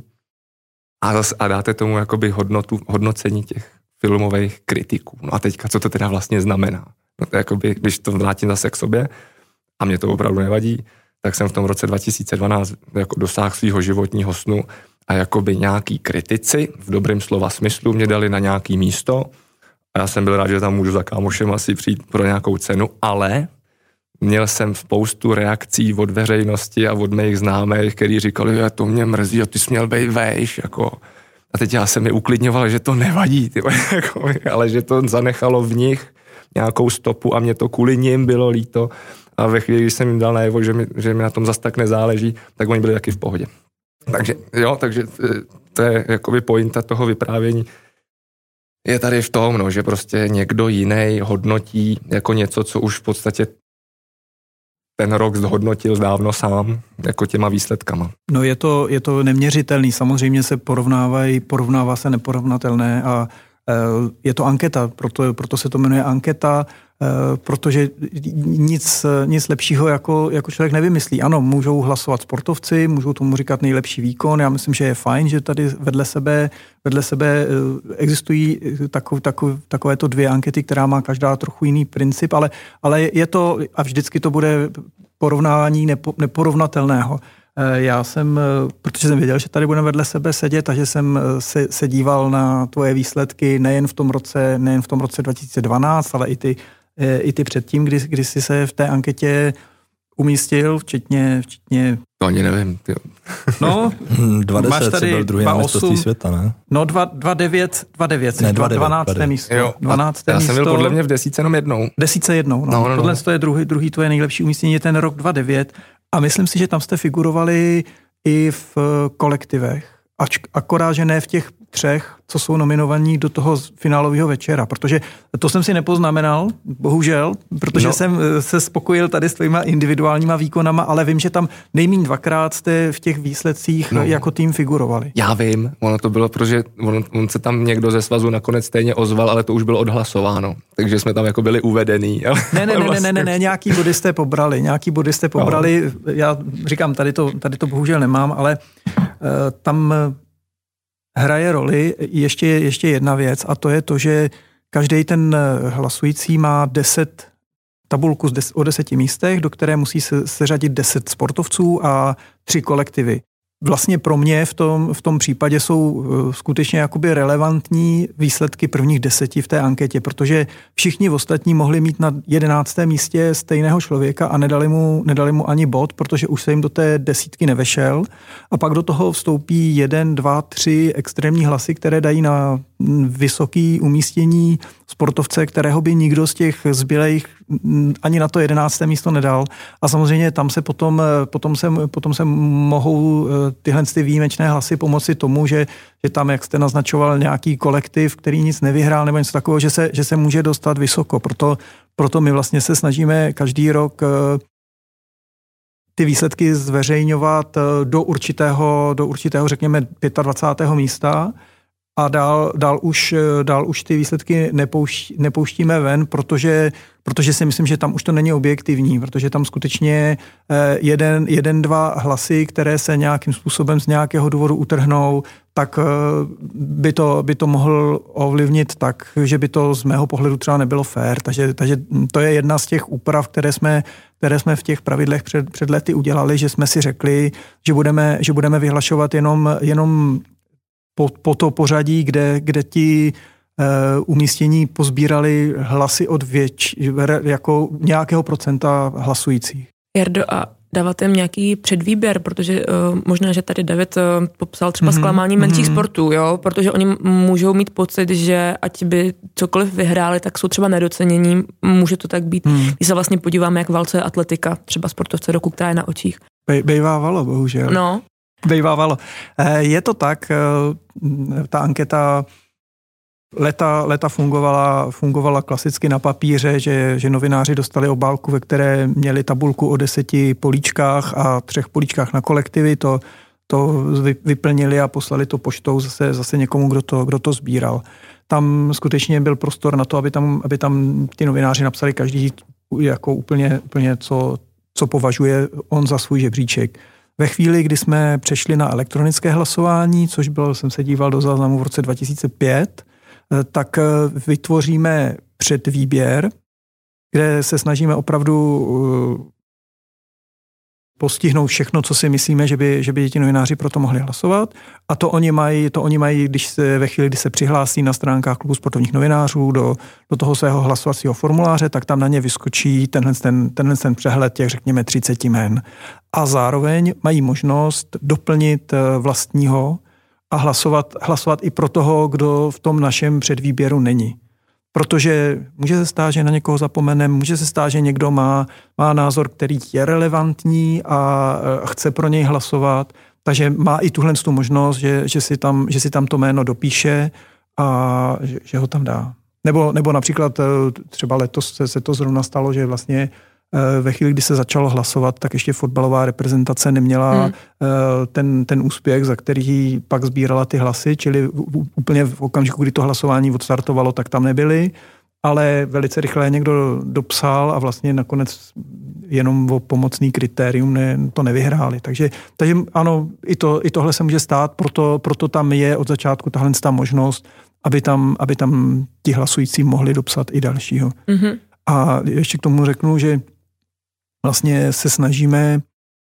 [SPEAKER 4] a dáte tomu jakoby hodnocení těch filmových kritiků. No a teďka, co to teda vlastně znamená? No to jakoby, když to vrátím zase k sobě, a mě to opravdu nevadí, tak jsem v tom roce 2012 jako dosáhl svého životního snu a jakoby nějaký kritici, v dobrém slova smyslu, mě dali na nějaký místo a já jsem byl rád, že tam můžu za kámošem asi přijít pro nějakou cenu, ale měl jsem spoustu reakcí od veřejnosti a od mých známých, kteří říkali, že to mě mrzí a ty jsi měl být vejš, jako. A teď já jsem je uklidňoval, že to nevadí, jako, ale že to zanechalo v nich nějakou stopu a mě to kvůli nim bylo líto. A ve chvíli, když jsem jim dal najevo, že mi na tom zas tak nezáleží, tak oni byli taky v pohodě. Takže to je jakoby pointa toho vyprávění. Je tady v tom, no, že prostě někdo jiný hodnotí jako něco, co už v podstatě ten rok zhodnotil dávno sám, jako těma výsledkama.
[SPEAKER 2] No je to neměřitelný, samozřejmě se porovnává se neporovnatelné a je to anketa, proto se to jmenuje anketa, protože nic lepšího jako člověk nevymyslí. Ano, můžou hlasovat sportovci, můžou tomu říkat nejlepší výkon, já myslím, že je fajn, že tady vedle sebe existují takovéto 2 ankety, která má každá trochu jiný princip, ale je to, a vždycky to bude porovnávání neporovnatelného. Já jsem, protože jsem věděl, že tady budeme vedle sebe sedět, takže jsem se díval na tvoje výsledky nejen v tom roce 2012, ale i ty předtím, kdy jsi se v té anketě umístil, včetně...
[SPEAKER 4] To ani nevím. Tyjo.
[SPEAKER 2] No,
[SPEAKER 3] 20 tady byl druhý na mistrovství světa, ne?
[SPEAKER 2] No 29,
[SPEAKER 3] ne,
[SPEAKER 2] 12. místo. Jo, 12.
[SPEAKER 4] Já
[SPEAKER 2] místo.
[SPEAKER 4] jsem byl podle mě v 10 jenom jednou.
[SPEAKER 2] 10 jednou, no. Tohle je druhý tvoje nejlepší umístění, je ten rok 29 a myslím si, že tam jste figurovali i v kolektivech. Akorát, že ne v těch 3, co jsou nominovaní do toho finálového večera, protože to jsem si nepoznamenal, bohužel, protože jsem se spokojil tady s tvýma individuálníma výkonama, ale vím, že tam nejméně 2krát jste v těch výsledcích jako tým figurovali. Já
[SPEAKER 4] vím, ono to bylo, protože on se tam někdo ze svazu nakonec stejně ozval, ale to už bylo odhlasováno, takže jsme tam jako byli uvedení.
[SPEAKER 2] Ne, nějaký body jste pobrali. Já říkám, tady to bohužel nemám, ale tam hraje roli ještě jedna věc a to je to, že každý ten hlasující má tabulku o 10 místech, do které musí seřadit 10 sportovců a 3 kolektivy. Vlastně pro mě v tom případě jsou skutečně jakoby relevantní výsledky prvních 10 v té anketě, protože všichni ostatní mohli mít na 11. místě stejného člověka a nedali mu ani bod, protože už se jim do té 10 nevešel. A pak do toho vstoupí 1, 2, 3 extrémní hlasy, které dají na vysoký umístění sportovce, kterého by nikdo z těch zbylejch ani na to 11. místo nedal. A samozřejmě tam se potom se mohou tyhle výjimečné hlasy pomoci tomu, že tam, jak jste naznačoval, nějaký kolektiv, který nic nevyhrál nebo něco takového, že se může dostat vysoko. Proto my vlastně se snažíme každý rok ty výsledky zveřejňovat do určitého řekněme, 25. místa a dál už ty výsledky nepouštíme ven, protože si myslím, že tam už to není objektivní, protože tam skutečně dva hlasy, které se nějakým způsobem z nějakého důvodu utrhnou, tak by to mohl ovlivnit tak, že by to z mého pohledu třeba nebylo fér. Takže to je jedna z těch úprav, které jsme v těch pravidlech před lety udělali, že jsme si řekli, že budeme vyhlašovat jenom po to pořadí, kde ti umístění pozbírali hlasy od jako nějakého procenta hlasujících.
[SPEAKER 1] Jardo, a dáváte jim nějaký předvýběr, protože možná, že tady David popsal třeba zklamání menších sportů, jo? Protože oni můžou mít pocit, že ať by cokoliv vyhráli, tak jsou třeba nedocenění, může to tak být. Když se vlastně podíváme, jak válcuje atletika, třeba sportovce roku, která je na očích.
[SPEAKER 2] Bejvávalo, bohužel.
[SPEAKER 1] No.
[SPEAKER 2] Bejvávalo. Je to tak, ta anketa leta fungovala klasicky na papíře, že novináři dostali obálku, ve které měli tabulku o 10 políčkách a 3 políčkách na kolektivy, to vyplnili a poslali to poštou zase někomu, kdo to sbíral. Tam skutečně byl prostor na to, aby tam ty novináři napsali každý jako úplně co považuje on za svůj žebříček. Ve chvíli, kdy jsme přešli na elektronické hlasování, což bylo, jsem se díval do záznamu v roce 2005, tak vytvoříme předvýběr, kde se snažíme opravdu postihnout všechno, co si myslíme, že by ti novináři proto mohli hlasovat. A to oni mají, ve chvíli, kdy se přihlásí na stránkách Klubu sportovních novinářů do toho svého hlasovacího formuláře, tak tam na ně vyskočí ten přehled těch, řekněme, 30 jmen. A zároveň mají možnost doplnit vlastního a hlasovat i pro toho, kdo v tom našem předvýběru není. Protože může se stát, že na někoho zapomeneme, může se stát, že někdo má názor, který je relevantní a chce pro něj hlasovat, takže má i tuhle tu možnost, že si tam to jméno dopíše a že ho tam dá. Nebo například třeba letos se to zrovna stalo, že vlastně ve chvíli, kdy se začalo hlasovat, tak ještě fotbalová reprezentace neměla ten úspěch, za který pak sbírala ty hlasy, čili úplně v okamžiku, kdy to hlasování odstartovalo, tak tam nebyly, ale velice rychle někdo dopsal a vlastně nakonec jenom o pomocný kritérium to nevyhráli. Takže ano, i tohle se může stát, proto tam je od začátku tahle možnost, aby tam ti hlasující mohli dopsat i dalšího. Mm-hmm. A ještě k tomu řeknu, že vlastně se snažíme,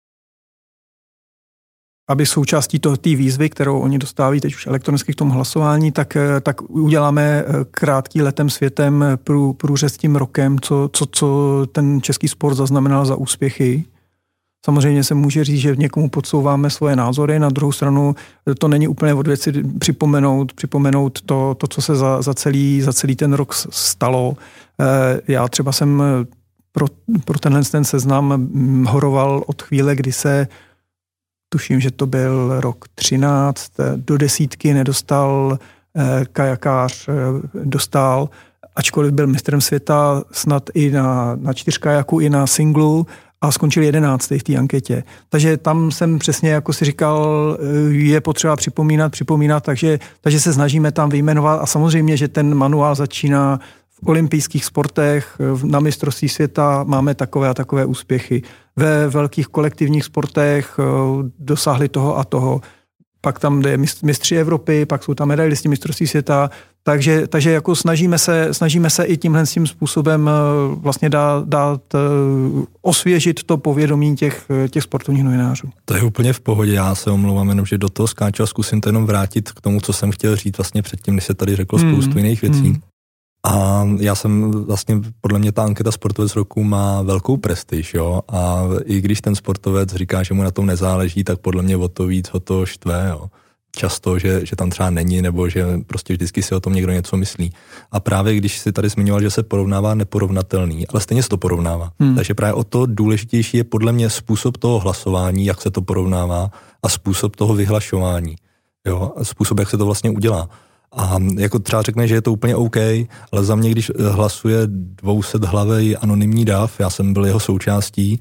[SPEAKER 2] aby součástí té výzvy, kterou oni dostávají teď už elektronicky k tomu hlasování, tak uděláme krátký letem světem průřez tím rokem, co ten český sport zaznamenal za úspěchy. Samozřejmě se může říct, že někomu podsouváme svoje názory, na druhou stranu to není úplně od věci připomenout to, co se za celý ten rok stalo. Já třeba jsem pro ten seznam horoval od chvíle, kdy se, tuším, že to byl rok 13, do 10 nedostal kajakář, dostal, ačkoliv byl mistrem světa snad i na 4 kajaku, i na singlu, a skončil 11. v té anketě. Takže tam jsem přesně, jako si říkal, je potřeba připomínat, takže se snažíme tam vyjmenovat a samozřejmě, že ten manuál začíná v olympijských sportech, na mistrovství světa máme takové a takové úspěchy. Ve velkých kolektivních sportech dosáhli toho a toho. Pak tam jde mistři Evropy, pak jsou tam medailisti mistrovství světa, takže jako snažíme se i tímhle způsobem vlastně dát osvěžit to povědomí těch sportovních novinářů.
[SPEAKER 3] To je úplně v pohodě, já se omlouvám, jenom že do toho skáču a zkusím to jenom vrátit k tomu, co jsem chtěl říct vlastně předtím, než se tady řeklo spoustu jiných věcí. A já jsem vlastně, podle mě ta anketa sportovec roku má velkou prestiž, jo, a i když ten sportovec říká, že mu na tom nezáleží, tak podle mě o to víc ho to štve, jo. Často, že tam třeba není, nebo že prostě vždycky si o tom někdo něco myslí. A právě když si tady zmiňoval, že se porovnává neporovnatelný, ale stejně se to porovnává. Takže právě o to důležitější je podle mě způsob toho hlasování, jak se to porovnává, a způsob toho vyhlašování, jo, a způsob, jak se to vlastně udělá. A jako třeba řekne, že je to úplně OK, ale za mě, když hlasuje 200hlavej anonymní dav, já jsem byl jeho součástí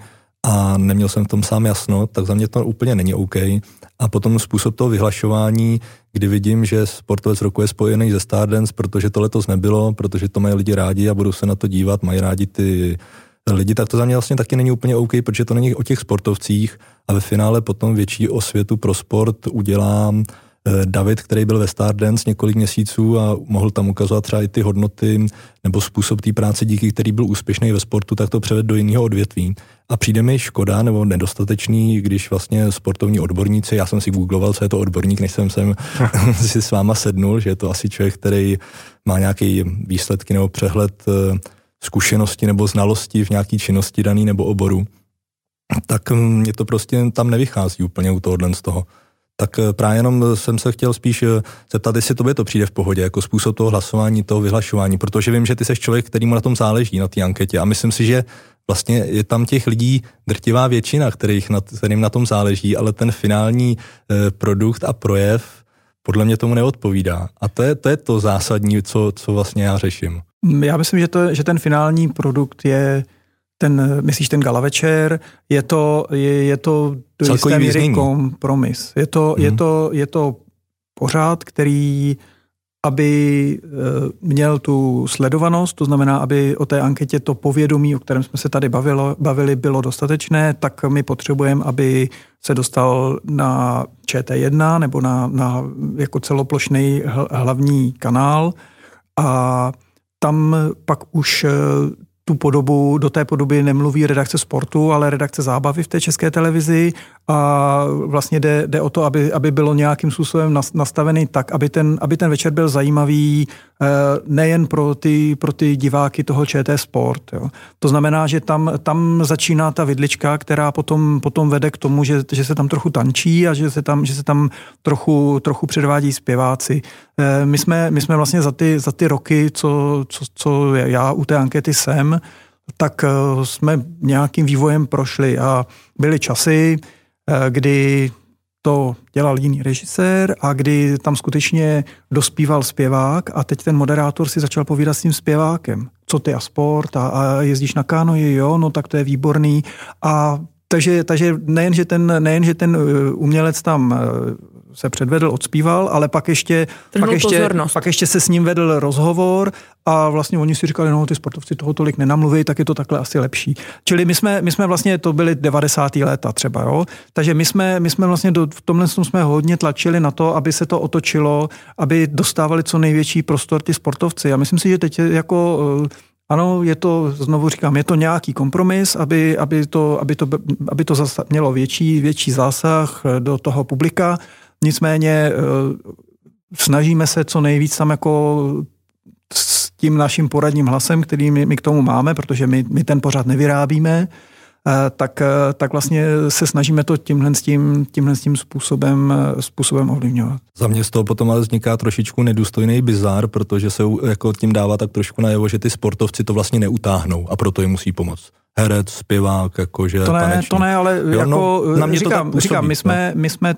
[SPEAKER 3] a neměl jsem v tom sám jasno, tak za mě to úplně není OK. A potom způsob toho vyhlašování, kdy vidím, že sportovec roku je spojený ze Stardance, protože to letos nebylo, protože to mají lidi rádi a budou se na to dívat, mají rádi ty lidi, tak to za mě vlastně taky není úplně OK, protože to není o těch sportovcích a ve finále potom větší osvětu pro sport udělá David, který byl ve Stardance několik měsíců a mohl tam ukazovat třeba i ty hodnoty nebo způsob té práce, díky který byl úspěšný ve sportu, tak to převed do jiného odvětví. A přijde mi škoda nebo nedostatečný, když vlastně sportovní odborníci, já jsem si googloval, co je to odborník, než jsem si s váma sednul, že je to asi člověk, který má nějaké výsledky nebo přehled zkušenosti nebo znalosti v nějaké činnosti daný nebo oboru, tak mě to prostě tam nevychází úplně u tohohle z toho. Tak právě jenom jsem se chtěl spíš zeptat, jestli tobě to přijde v pohodě, jako způsob toho hlasování, toho vyhlašování, protože vím, že ty seš člověk, který mu na tom záleží, na té anketě a myslím si, že vlastně je tam těch lidí drtivá většina, kterým na tom záleží, ale ten finální produkt a projev podle mě tomu neodpovídá. A to je to zásadní, co vlastně já řeším.
[SPEAKER 2] Já myslím, že ten finální produkt je myslíš ten gala večer, je to do jisté míry kompromis. Je to pořad, který, aby měl tu sledovanost, to znamená, aby o té anketě to povědomí, o kterém jsme se tady bavili, bylo dostatečné, tak my potřebujeme, aby se dostal na ČT1 nebo na jako celoplošný hlavní kanál a tam pak už do té podoby nemluví redakce sportu, ale redakce zábavy v té České televizi a vlastně jde o to, aby bylo nějakým způsobem nastavený tak, aby ten večer byl zajímavý nejen pro ty diváky toho ČT Sport. Jo. To znamená, že tam začíná ta vidlička, která potom vede k tomu, že se tam trochu tančí a že se tam trochu předvádí zpěváci. My jsme vlastně za ty roky, co já u té ankety jsem, tak jsme nějakým vývojem prošli a byly časy, kdy to dělal jiný režisér a kdy tam skutečně dospíval zpěvák a teď ten moderátor si začal povídat s tím zpěvákem. Co ty a sport a jezdíš na kánoji, jo, no tak to je výborný. A takže nejen, že ten umělec tam se předvedl, odspíval, ale pak ještě se s ním vedl rozhovor a vlastně oni si říkali, no ty sportovci toho tolik nenamluví, tak je to takhle asi lepší. Čili my jsme vlastně, to byly 90. léta třeba, jo. Takže my jsme vlastně v tomhle jsme hodně tlačili na to, aby se to otočilo, aby dostávali co největší prostor ty sportovci. A myslím si, že teď jako ano, znovu říkám, je to nějaký kompromis, aby to mělo větší zásah do toho publika. Nicméně snažíme se co nejvíc tam jako s tím naším poradním hlasem, který my k tomu máme, protože my ten pořad nevyrábíme, tak vlastně se snažíme to tímhle způsobem ovlivňovat.
[SPEAKER 3] Za mě z toho potom ale vzniká trošičku nedůstojný bizár, protože se jako tím dává tak trošku najevo, že ty sportovci to vlastně neutáhnou a proto jim musí pomoct. Herec, zpěvák, jakože tanečník.
[SPEAKER 2] To ne, ale
[SPEAKER 3] jo,
[SPEAKER 2] jako
[SPEAKER 3] na mě říkám,
[SPEAKER 2] my jsme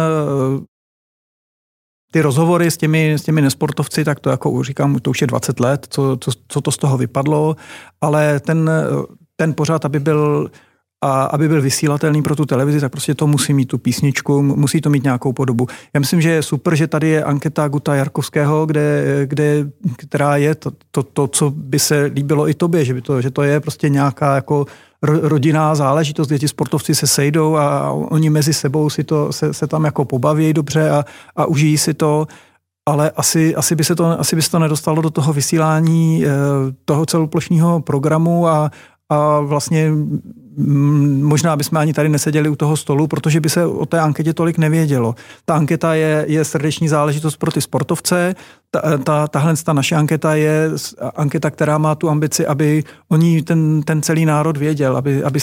[SPEAKER 2] ty rozhovory s těmi nesportovci, tak to jako říkám, to už je 20 let, co to z toho vypadlo, ale ten pořád, aby byl vysílatelný pro tu televizi, tak prostě to musí mít tu písničku, musí to mít nějakou podobu. Já myslím, že je super, že tady je anketa Guta Jarkovského, která je to, co by se líbilo i tobě, že to je prostě nějaká jako rodinná záležitost, kde ti sportovci se sejdou a oni mezi sebou se tam jako pobaví dobře a užijí si to, ale asi by se to nedostalo do toho vysílání toho celoplošního programu a vlastně možná bychom ani tady neseděli u toho stolu, protože by se o té anketě tolik nevědělo. Ta anketa je srdeční záležitost pro ty sportovce, tahle naše anketa je anketa, která má tu ambici, aby oni ten celý národ věděl,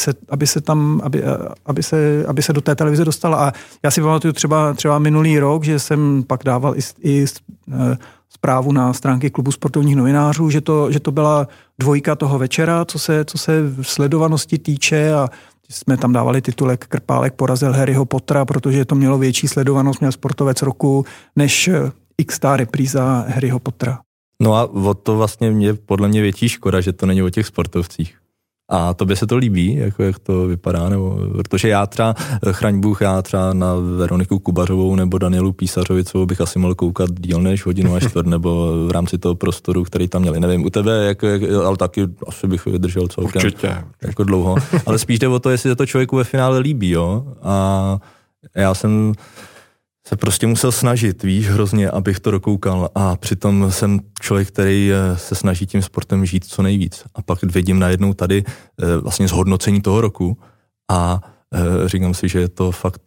[SPEAKER 2] aby se do té televize dostala. A já si pamatuju třeba minulý rok, že jsem pak dával i zprávu na stránky Klubu sportovních novinářů, že to byla dvojka toho večera, co se sledovanosti týče a jsme tam dávali titulek Krpálek porazil Harryho Pottera, protože to mělo větší sledovanost, měl sportovec roku, než x-tá repríza Harryho Pottera.
[SPEAKER 3] No a o to vlastně podle mě větší škoda, že to není o těch sportovcích. A tobě se to líbí, jako jak to vypadá, nebo protože já třeba, chraň Bůh, já třeba na Veroniku Kubařovou nebo Danielu Písařovicovou bych asi mohl koukat díl než hodinu a čtvrt, nebo v rámci toho prostoru, který tam měli. Nevím, u tebe, ale taky asi bych vydržel celkem jako dlouho. Ale spíš jde o to, jestli se to člověku ve finále líbí, jo. A já jsem se prostě musel snažit, víš, hrozně, abych to dokoukal a přitom jsem člověk, který se snaží tím sportem žít co nejvíc. A pak vidím najednou tady vlastně zhodnocení toho roku a říkám si, že je to fakt,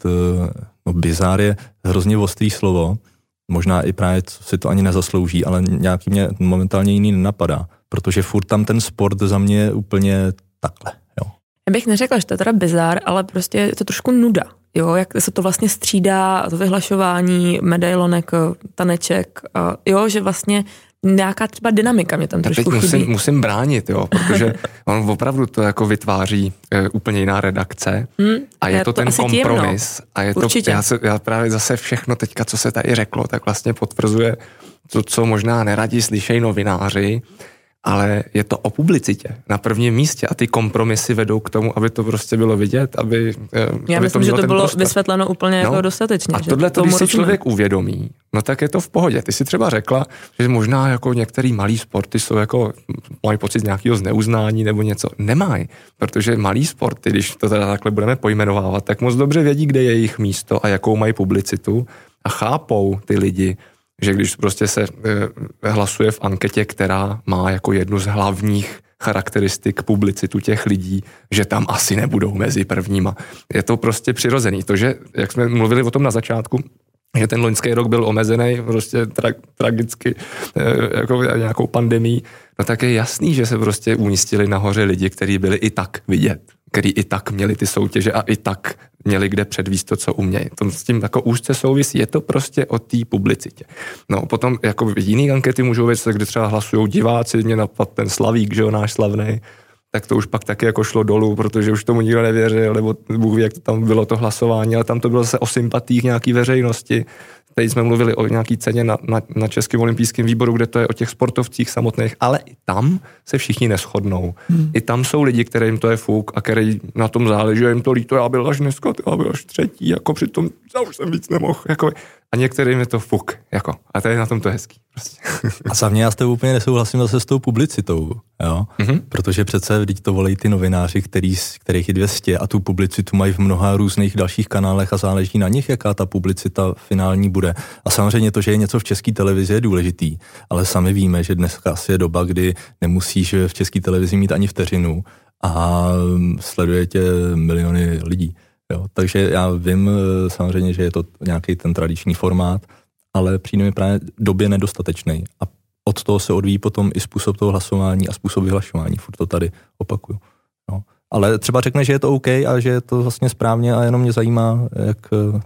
[SPEAKER 3] bizár je hrozně ostrý slovo, možná i právě si to ani nezaslouží, ale nějaký mě momentálně jiný nenapadá, protože furt tam ten sport za mě je úplně takhle, jo.
[SPEAKER 1] Já bych neřekla, že to je teda bizár, ale prostě je to trošku nuda. Jo, jak se to vlastně střídá, to vyhlašování, medailonek, taneček, jo, že vlastně nějaká třeba dynamika mě tam trošku chybí.
[SPEAKER 4] Musím bránit, jo, protože on opravdu to jako vytváří úplně jiná redakce a je to ten kompromis. A je to, já právě zase všechno teďka, co se tady řeklo, tak vlastně potvrzuje to, co možná neradi slyšejí novináři, ale je to o publicitě na prvním místě a ty kompromisy vedou k tomu, aby to prostě bylo vidět, aby
[SPEAKER 1] já myslím, že to bylo vysvětleno úplně jako dostatečně.
[SPEAKER 4] A tohle, když si člověk uvědomí, no tak je to v pohodě. Ty si třeba řekla, že možná jako některý malý sporty jsou jako, mají pocit nějakého zneuznání nebo něco. Nemají, protože malý sporty, když to teda takhle budeme pojmenovávat, tak moc dobře vědí, kde je jejich místo a jakou mají publicitu a chápou ty lidi, že když prostě se hlasuje v anketě, která má jako jednu z hlavních charakteristik publicitu těch lidí, že tam asi nebudou mezi prvníma. Je to prostě přirozený. To, že, jak jsme mluvili o tom na začátku, že ten loňský rok byl omezený prostě tragicky jako nějakou pandemií, no tak je jasný, že se prostě umístili nahoře lidi, kteří byli i tak vidět, kteří i tak měli ty soutěže a i tak měli kde předvíst to, co umějí. To s tím jako úzce souvisí, je to prostě o té publicitě. No potom jako jiný ankety můžou být, kde třeba hlasujou diváci, mě napadl ten Slavík, že jo, náš slavnej, tak to už pak taky jako šlo dolů, protože už tomu nikdo nevěřil, nebo Bůh ví, jak to tam bylo to hlasování, ale tam to bylo zase o sympatích nějaký veřejnosti. Teď jsme mluvili o nějaký ceně na Českém olympijském výboru, kde to je o těch sportovcích samotných, ale i tam se všichni neshodnou. I tam jsou lidi, kterým to je fuk a který na tom záleží, že jim to líto, já byl až dneska, já byl až třetí, jako přitom já už jsem víc nemohl. Jako, a některým je to fuk. Jako, a to je na tom to hezký. Prostě.
[SPEAKER 3] A za mě já s tebou úplně nesouhlasím zase s tou publicitou, jo? Protože přece vždyť to volají ty novináři, kterých je 200 a tu publicitu mají v mnoha různých dalších kanálech a záleží na nich, jaká ta publicita finální bude. A samozřejmě to, že je něco v České televizi, je důležitý, ale sami víme, že dneska asi je doba, kdy nemusíš v České televizi mít ani vteřinu a sleduje tě miliony lidí. Jo? Takže já vím samozřejmě, že je to nějaký ten tradiční formát, ale přijde mi právě době nedostatečný. A od toho se odvíjí potom i způsob toho hlasování a způsob vyhlašování. Furt to tady opakuju. No. Ale třeba řekne, že je to OK a že je to vlastně správně a jenom mě zajímá, jak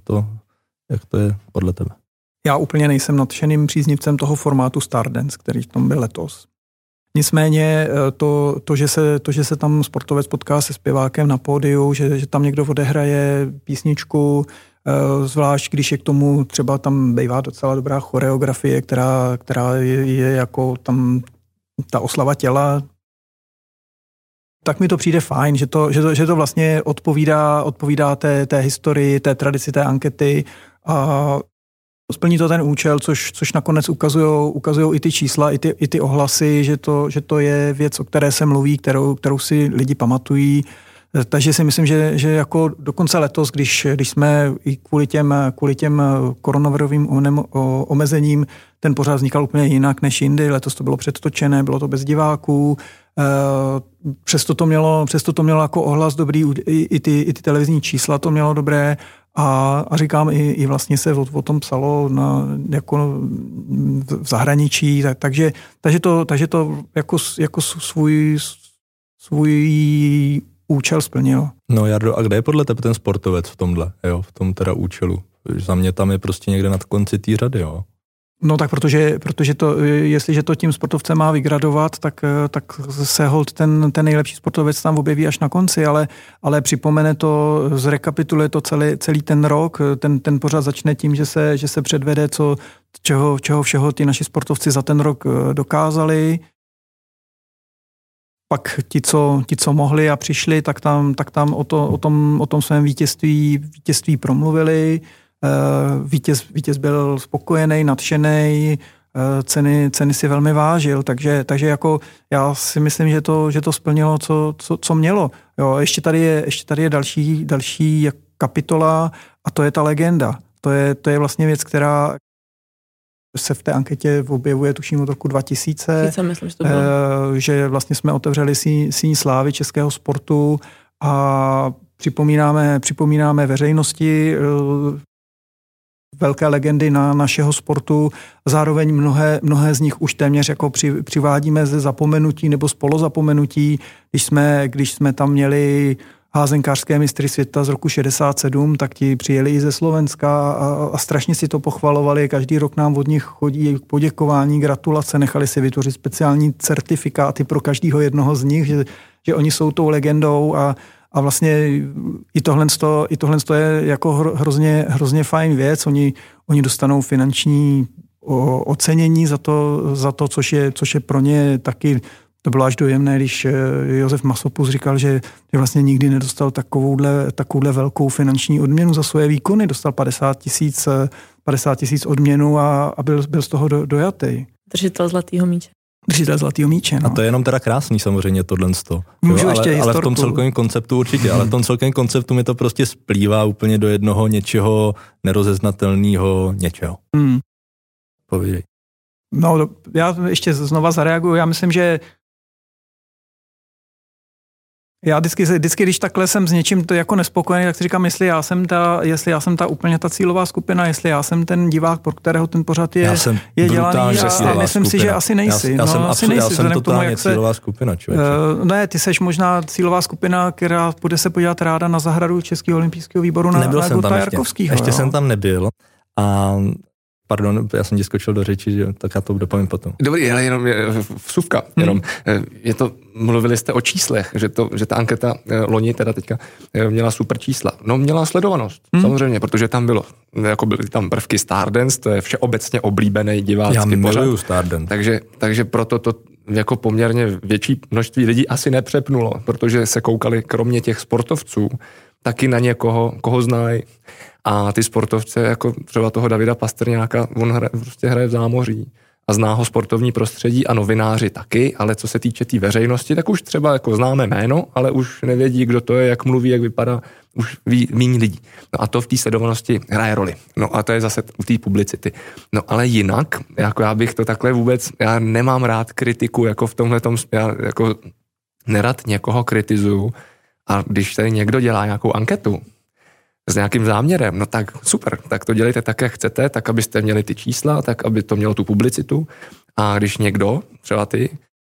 [SPEAKER 3] to je podle tebe.
[SPEAKER 2] Já úplně nejsem nadšeným příznivcem toho formátu Stardance, který v tom byl letos. Nicméně to, že se tam sportovec potká se zpěvákem na pódiu, že tam někdo odehraje písničku, zvlášť když je k tomu třeba tam bývá docela dobrá choreografie, která je jako tam ta oslava těla, tak mi to přijde fajn, že to vlastně odpovídá té historii, té tradici, té ankety a splní to ten účel, což nakonec ukazujou i ty čísla, i ty ohlasy, že to je věc, o které se mluví, kterou si lidi pamatují. Takže si myslím, že jako dokonce letos, když jsme i kvůli těm koronavirovým omezením, ten pořád vznikal úplně jinak než jindy. Letos to bylo předtočené, bylo to bez diváků. Přesto to mělo jako ohlas dobrý, i ty televizní čísla to mělo dobré. A říkám, i vlastně se o tom psalo jako v zahraničí, takže to jako svůj účel splnil.
[SPEAKER 3] No Jardo, a kde je podle tebe ten sportovec v tomhle, jo, v tom teda účelu? Za mě tam je prostě někde na konci té řady, jo.
[SPEAKER 2] No tak protože to, jestliže to tím sportovcem má vygradovat, tak se holt ten nejlepší sportovec tam objeví až na konci, ale připomene to, zrekapituluje to celý ten rok, ten pořád začne tím, že se předvede, čeho všeho ty naši sportovci za ten rok dokázali. pak ti, co mohli a přišli, tak tam o tom svém vítězství promluvili. Vítěz byl spokojený, nadšený, ceny si velmi vážil, takže jako já si myslím, že to splnilo, co mělo. Jo, ještě tady je další kapitola a to je ta legenda. To je vlastně věc, která se v té anketě objevuje, tuším, od roku 2000,
[SPEAKER 1] myslím, že to bylo.
[SPEAKER 2] Že vlastně jsme otevřeli síň slávy českého sportu a připomínáme veřejnosti velké legendy našeho sportu. Zároveň mnohé z nich už téměř jako přivádíme ze zapomenutí nebo z polozapomenutí. Když jsme tam měli házenkářské mistry světa z roku 67, tak ti přijeli i ze Slovenska a strašně si to pochvalovali. Každý rok nám od nich chodí poděkování, gratulace, nechali si vytvořit speciální certifikáty pro každého jednoho z nich, že oni jsou tou legendou a vlastně i tohle je jako hrozně fajn věc. Oni dostanou finanční ocenění za to, což je pro ně taky. To bylo až dojemné, když Josef Masopust říkal, že vlastně nikdy nedostal takovouhle velkou finanční odměnu za svoje výkony. Dostal 50 tisíc odměnu a byl z toho dojatý.
[SPEAKER 1] Držitel zlatého míče.
[SPEAKER 2] No.
[SPEAKER 3] A to je jenom teda krásný samozřejmě tohleto. Ale v tom celkovém konceptu určitě, ale v tom celkovém konceptu mi to prostě splývá úplně do jednoho něčeho nerozeznatelného něčeho. Povídej.
[SPEAKER 2] No, já ještě znova zareaguju. Já myslím, že já vždycky, když takhle jsem s něčím to jako nespokojený, tak si říkám, jestli já jsem ta úplně ta cílová skupina, jestli já jsem ten divák, pro kterého ten pořad je dělaný a myslím si, že asi nejsi.
[SPEAKER 3] Já jsem totálně cílová skupina, člověče.
[SPEAKER 2] Ne, ty seš možná cílová skupina, která bude se podívat ráda na zahradu Českého olympijského výboru na Guta Jarkovskýho.
[SPEAKER 3] Ještě jsem tam nebyl a pardon, já jsem ti skočil do řeči, že? Tak já to dopovím potom.
[SPEAKER 4] Dobrý, ale jenom vsuvka. Mluvili jste o číslech, že ta anketa loni teda teďka měla super čísla. No měla sledovanost, samozřejmě, protože tam byly tam prvky Stardance, to je všeobecně oblíbený divácký pořad. Já miluju
[SPEAKER 3] Stardance.
[SPEAKER 4] Takže proto to jako poměrně větší množství lidí asi nepřepnulo, protože se koukali kromě těch sportovců taky na někoho, koho znají. A ty sportovce, jako třeba toho Davida Pastrňáka, on hraje v zámoří a zná ho sportovní prostředí a novináři taky, ale co se týče té veřejnosti, tak už třeba jako známe jméno, ale už nevědí, kdo to je, jak mluví, jak vypadá, už ví méně lidí. No a to v té sledovanosti hraje roli. No a to je zase u té publicity. No ale jinak, jako já bych to takhle vůbec, já nemám rád kritiku, jako v tomhletom, já jako nerad někoho kritizuju a když tady někdo dělá nějakou anketu, s nějakým záměrem, no tak super, tak to dělejte tak, jak chcete, tak abyste měli ty čísla, tak aby to mělo tu publicitu a když někdo, třeba ty,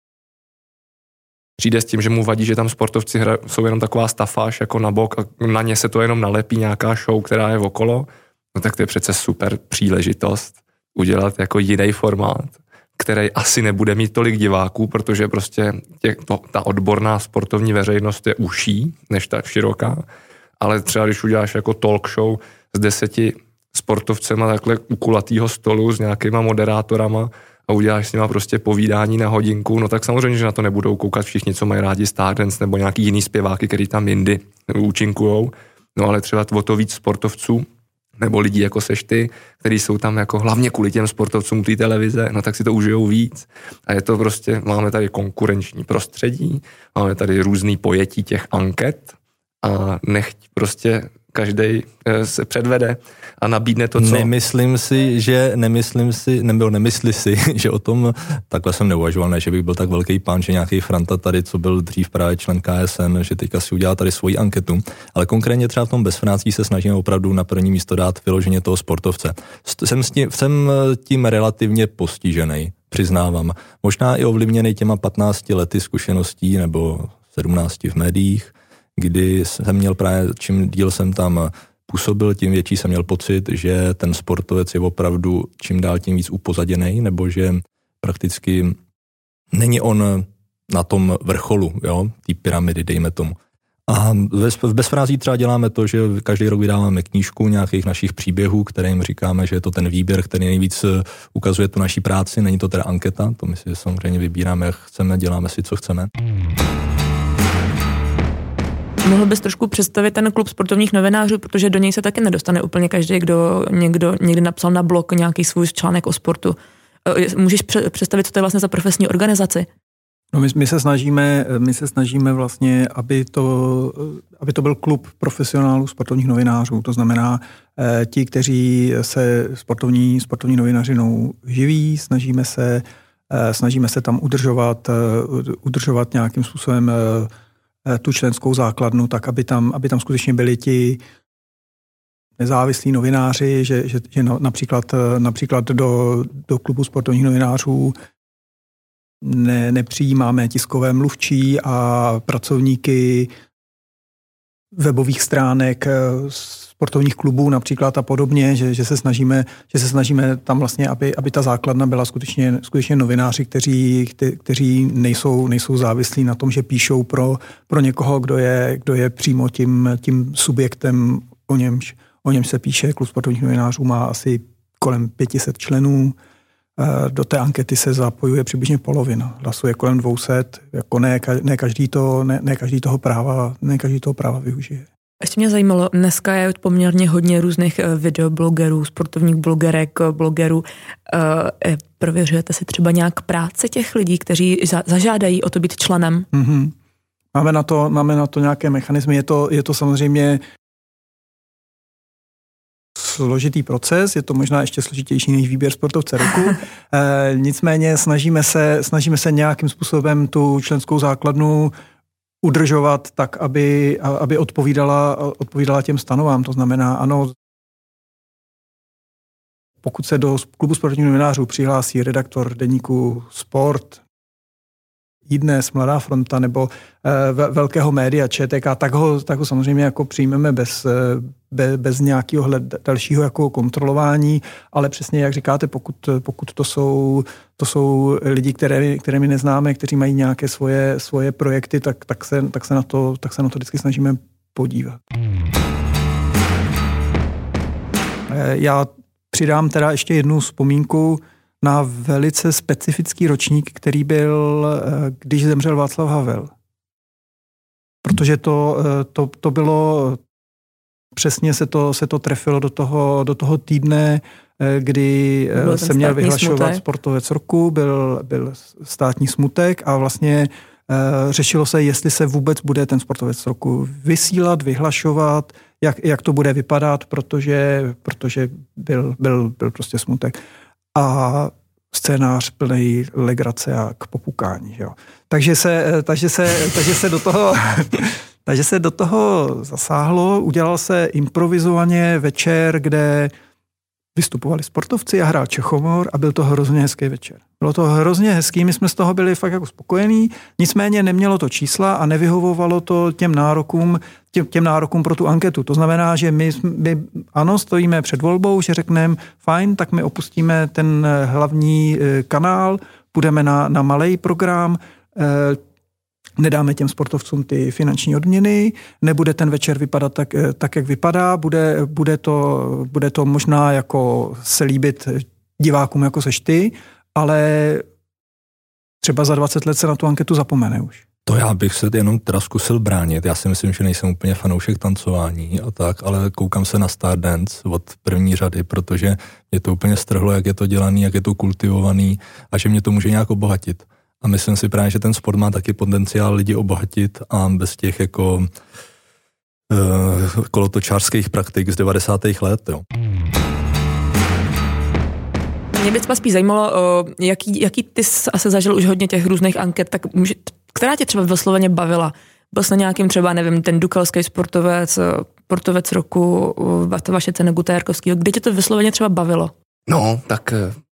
[SPEAKER 4] přijde s tím, že mu vadí, že tam sportovci jsou jenom taková stafáž jako na bok a na ně se to jenom nalepí nějaká show, která je okolo, no tak to je přece super příležitost udělat jako jiný formát, který asi nebude mít tolik diváků, protože prostě ta odborná sportovní veřejnost je užší než ta široká. Ale třeba když uděláš jako talk show s 10 sportovcema takhle u kulatýho stolu s nějakýma moderátorama a uděláš s nima prostě povídání na hodinku, no tak samozřejmě, že na to nebudou koukat všichni, co mají rádi Stardance nebo nějaký jiný zpěváky, který tam jindy účinkujou. No ale třeba o to víc sportovců nebo lidí jako seš ty, který jsou tam jako hlavně kvůli těm sportovcům té televize, no tak si to užijou víc. A je to prostě, máme tady konkurenční prostředí, máme tady různý pojetí těch anket, a nechť prostě každej se předvede a nabídne to, co...
[SPEAKER 3] Nemyslí si, že o tom, takhle jsem neuvažoval, ne, že bych byl tak velký pán, že nějaký Franta tady, co byl dřív právě člen KSN, že teďka si udělá tady svoji anketu, ale konkrétně třeba v tom Bezfrácký se snažíme opravdu na první místo dát vyloženě toho sportovce. Jsem tím relativně postižený, přiznávám. Možná i ovlivněný těma 15 lety zkušeností nebo 17 v médiích, kdy jsem měl právě, čím díl jsem tam působil, tím větší jsem měl pocit, že ten sportovec je opravdu čím dál tím víc upozaděnej, nebo že prakticky není on na tom vrcholu, jo, té pyramidy, dejme tomu. A v Bezfrází třeba děláme to, že každý rok vydáváme knížku nějakých našich příběhů, kterým říkáme, že je to ten výběr, který nejvíc ukazuje tu naší práci. Není to teda anketa, to my si samozřejmě vybíráme, jak chceme, děláme si, co chceme.
[SPEAKER 1] Mohl bys trošku představit ten klub sportovních novinářů, protože do něj se taky nedostane úplně každý, kdo někdy napsal na blog nějaký svůj článek o sportu. Můžeš představit, co to je vlastně za profesní organizaci?
[SPEAKER 2] No my se snažíme vlastně, aby to byl klub profesionálů sportovních novinářů. To znamená ti, kteří se sportovní novinařinou živí, snažíme se tam udržovat nějakým způsobem tu členskou základnu, tak aby tam skutečně byli ti nezávislí novináři, že například do klubu sportovních novinářů nepřijímáme tiskové mluvčí a pracovníky webových stránek sportovních klubů například a podobně, že se snažíme tam vlastně, aby ta základna byla skutečně novináři, kteří nejsou závislí na tom, že píšou pro někoho, kdo je přímo tím subjektem, o němž se píše. Klub sportovních novinářů má asi kolem 500 členů. Do té ankety se zapojuje přibližně polovina. Hlasuje kolem 200, jako ne každý toho práva využije.
[SPEAKER 1] Ještě mě zajímalo, dneska je poměrně hodně různých videoblogerů, sportovních blogerek, blogerů. Prověřujete si třeba nějak práci těch lidí, kteří zažádají o to být členem?
[SPEAKER 2] Mm-hmm. Máme na to nějaké mechanismy. Je to samozřejmě složitý proces, je to možná ještě složitější než výběr sportovce roku. Nicméně snažíme se nějakým způsobem tu členskou základnu udržovat tak, aby odpovídala těm stanovám. To znamená, ano, pokud se do klubu sportovních novinářů přihlásí redaktor deníku Sport, iDnes, Mladá fronta nebo velkého média ČTK, tak ho samozřejmě jako přijmeme bez nějakého dalšího jako kontrolování, ale přesně jak říkáte, pokud to jsou lidi, které my neznáme, kteří mají nějaké svoje projekty, tak se na to vždycky snažíme podívat. Já přidám teda ještě jednu vzpomínku na velice specifický ročník, který byl, když zemřel Václav Havel. Protože to bylo, přesně se to trefilo do toho týdne, kdy se měl vyhlašovat smutek. Sportovec roku, byl státní smutek a vlastně řešilo se, jestli se vůbec bude ten sportovec roku vysílat, vyhlašovat, jak to bude vypadat, protože byl prostě smutek. A scénář plný legrace a k popukání. Jo. Takže se do toho zasáhlo, udělal se improvizovaně večer, kde vystupovali sportovci a hrál Čechomor a byl to hrozně hezký večer. Bylo to hrozně hezký, my jsme z toho byli fakt jako spokojení, nicméně nemělo to čísla a nevyhovovalo to těm nárokům pro tu anketu. To znamená, že my ano, stojíme před volbou, že řekneme, fajn, tak my opustíme ten hlavní kanál, půjdeme na malej program, nedáme těm sportovcům ty finanční odměny, nebude ten večer vypadat tak jak vypadá, bude to možná jako se líbit divákům jako seš ty, ale třeba za 20 let se na tu anketu zapomene už.
[SPEAKER 3] To já bych se jenom teda zkusil bránit. Já si myslím, že nejsem úplně fanoušek tancování a tak, ale koukám se na Stardance od první řady, protože mě to úplně strhlo, jak je to dělaný, jak je to kultivovaný a že mě to může nějak obohatit. A myslím si právě, že ten sport má taky potenciál lidi obohatit a bez těch jako kolotočářských praktik z 90. let. Jo.
[SPEAKER 1] Mě by spíš zajímalo, jaký ty jsi asi zažil už hodně těch různých anket, tak která tě třeba vysloveně bavila? Byl jsi na nějakým třeba, nevím, ten dukelský sportovec roku, vaše cena Gutajárkovského, kdy tě to vysloveně třeba bavilo?
[SPEAKER 4] No, tak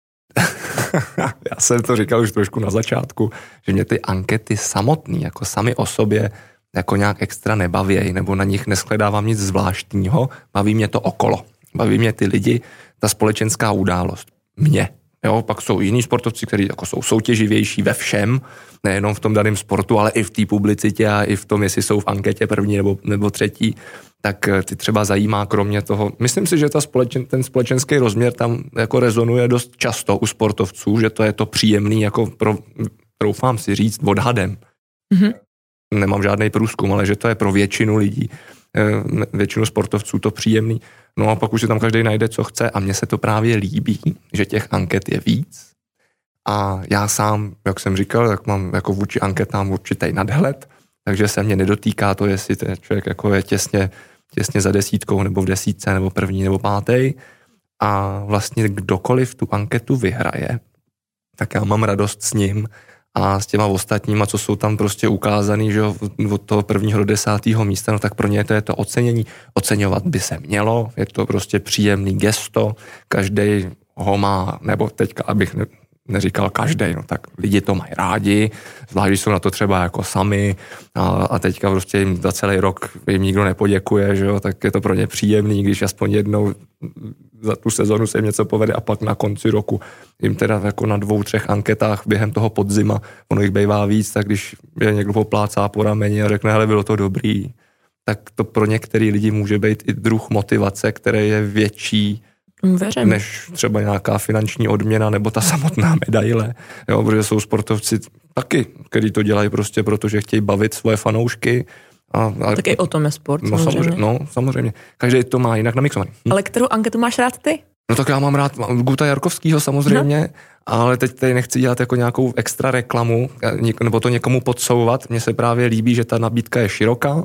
[SPEAKER 4] já jsem to říkal už trošku na začátku, že mě ty ankety samotný, jako sami o sobě, jako nějak extra nebavějí, nebo na nich neshledávám nic zvláštního, baví mě to okolo. Baví mě ty lidi, ta společenská událost. Mě. Jo, pak jsou jiní sportovci, kteří jako jsou soutěživější ve všem, nejenom v tom daném sportu, ale i v té publicitě a i v tom, jestli jsou v anketě první nebo třetí, tak ty třeba zajímá kromě toho. Myslím si, že ten společenský rozměr tam jako rezonuje dost často u sportovců, že to je to příjemný, jako troufám si říct, odhadem. Mm-hmm. Nemám žádný průzkum, ale že to je pro většinu lidí, většinu sportovců to příjemný. No a pak už si tam každý najde, co chce a mně se to právě líbí, že těch anket je víc. A já sám, jak jsem říkal, tak mám jako vůči anketám určitý nadhled, takže se mě nedotýká to, jestli ten člověk jako je těsně za 10 nebo v 10 nebo první nebo 5. A vlastně kdokoliv tu anketu vyhraje, tak já mám radost s ním a s těma ostatníma, co jsou tam prostě ukázaný, že od toho 1. do 10. místa, no tak pro ně to je to ocenění. Oceňovat by se mělo, je to prostě příjemný gesto, každej ho má, nebo teďka, abych neříkal každej, no tak lidi to mají rádi, zvlášť, když jsou na to třeba jako sami a teďka prostě jim za celý rok jim nikdo nepoděkuje, že jo, tak je to pro ně příjemný, když aspoň jednou za tu sezonu se jim něco povede a pak na konci roku jim teda jako na 2-3 anketách během toho podzima, ono jich bývá víc, tak když je někdo poplácá po rameni a řekne, hele, bylo to dobrý, tak to pro některý lidi může být i druh motivace, který je větší než třeba nějaká finanční odměna nebo ta samotná medaile, jo, protože jsou sportovci taky, kteří to dělají prostě proto, že chtějí bavit svoje fanoušky.
[SPEAKER 1] Tak i o tom je sport,
[SPEAKER 4] samozřejmě. No, samozřejmě. Každý to má jinak namixovaný.
[SPEAKER 1] Ale kterou anketu máš rád ty?
[SPEAKER 4] No tak já mám rád Guta Jarkovskýho samozřejmě, ale teď tady nechci dělat jako nějakou extra reklamu nebo to někomu podsouvat. Mně se právě líbí, že ta nabídka je široká.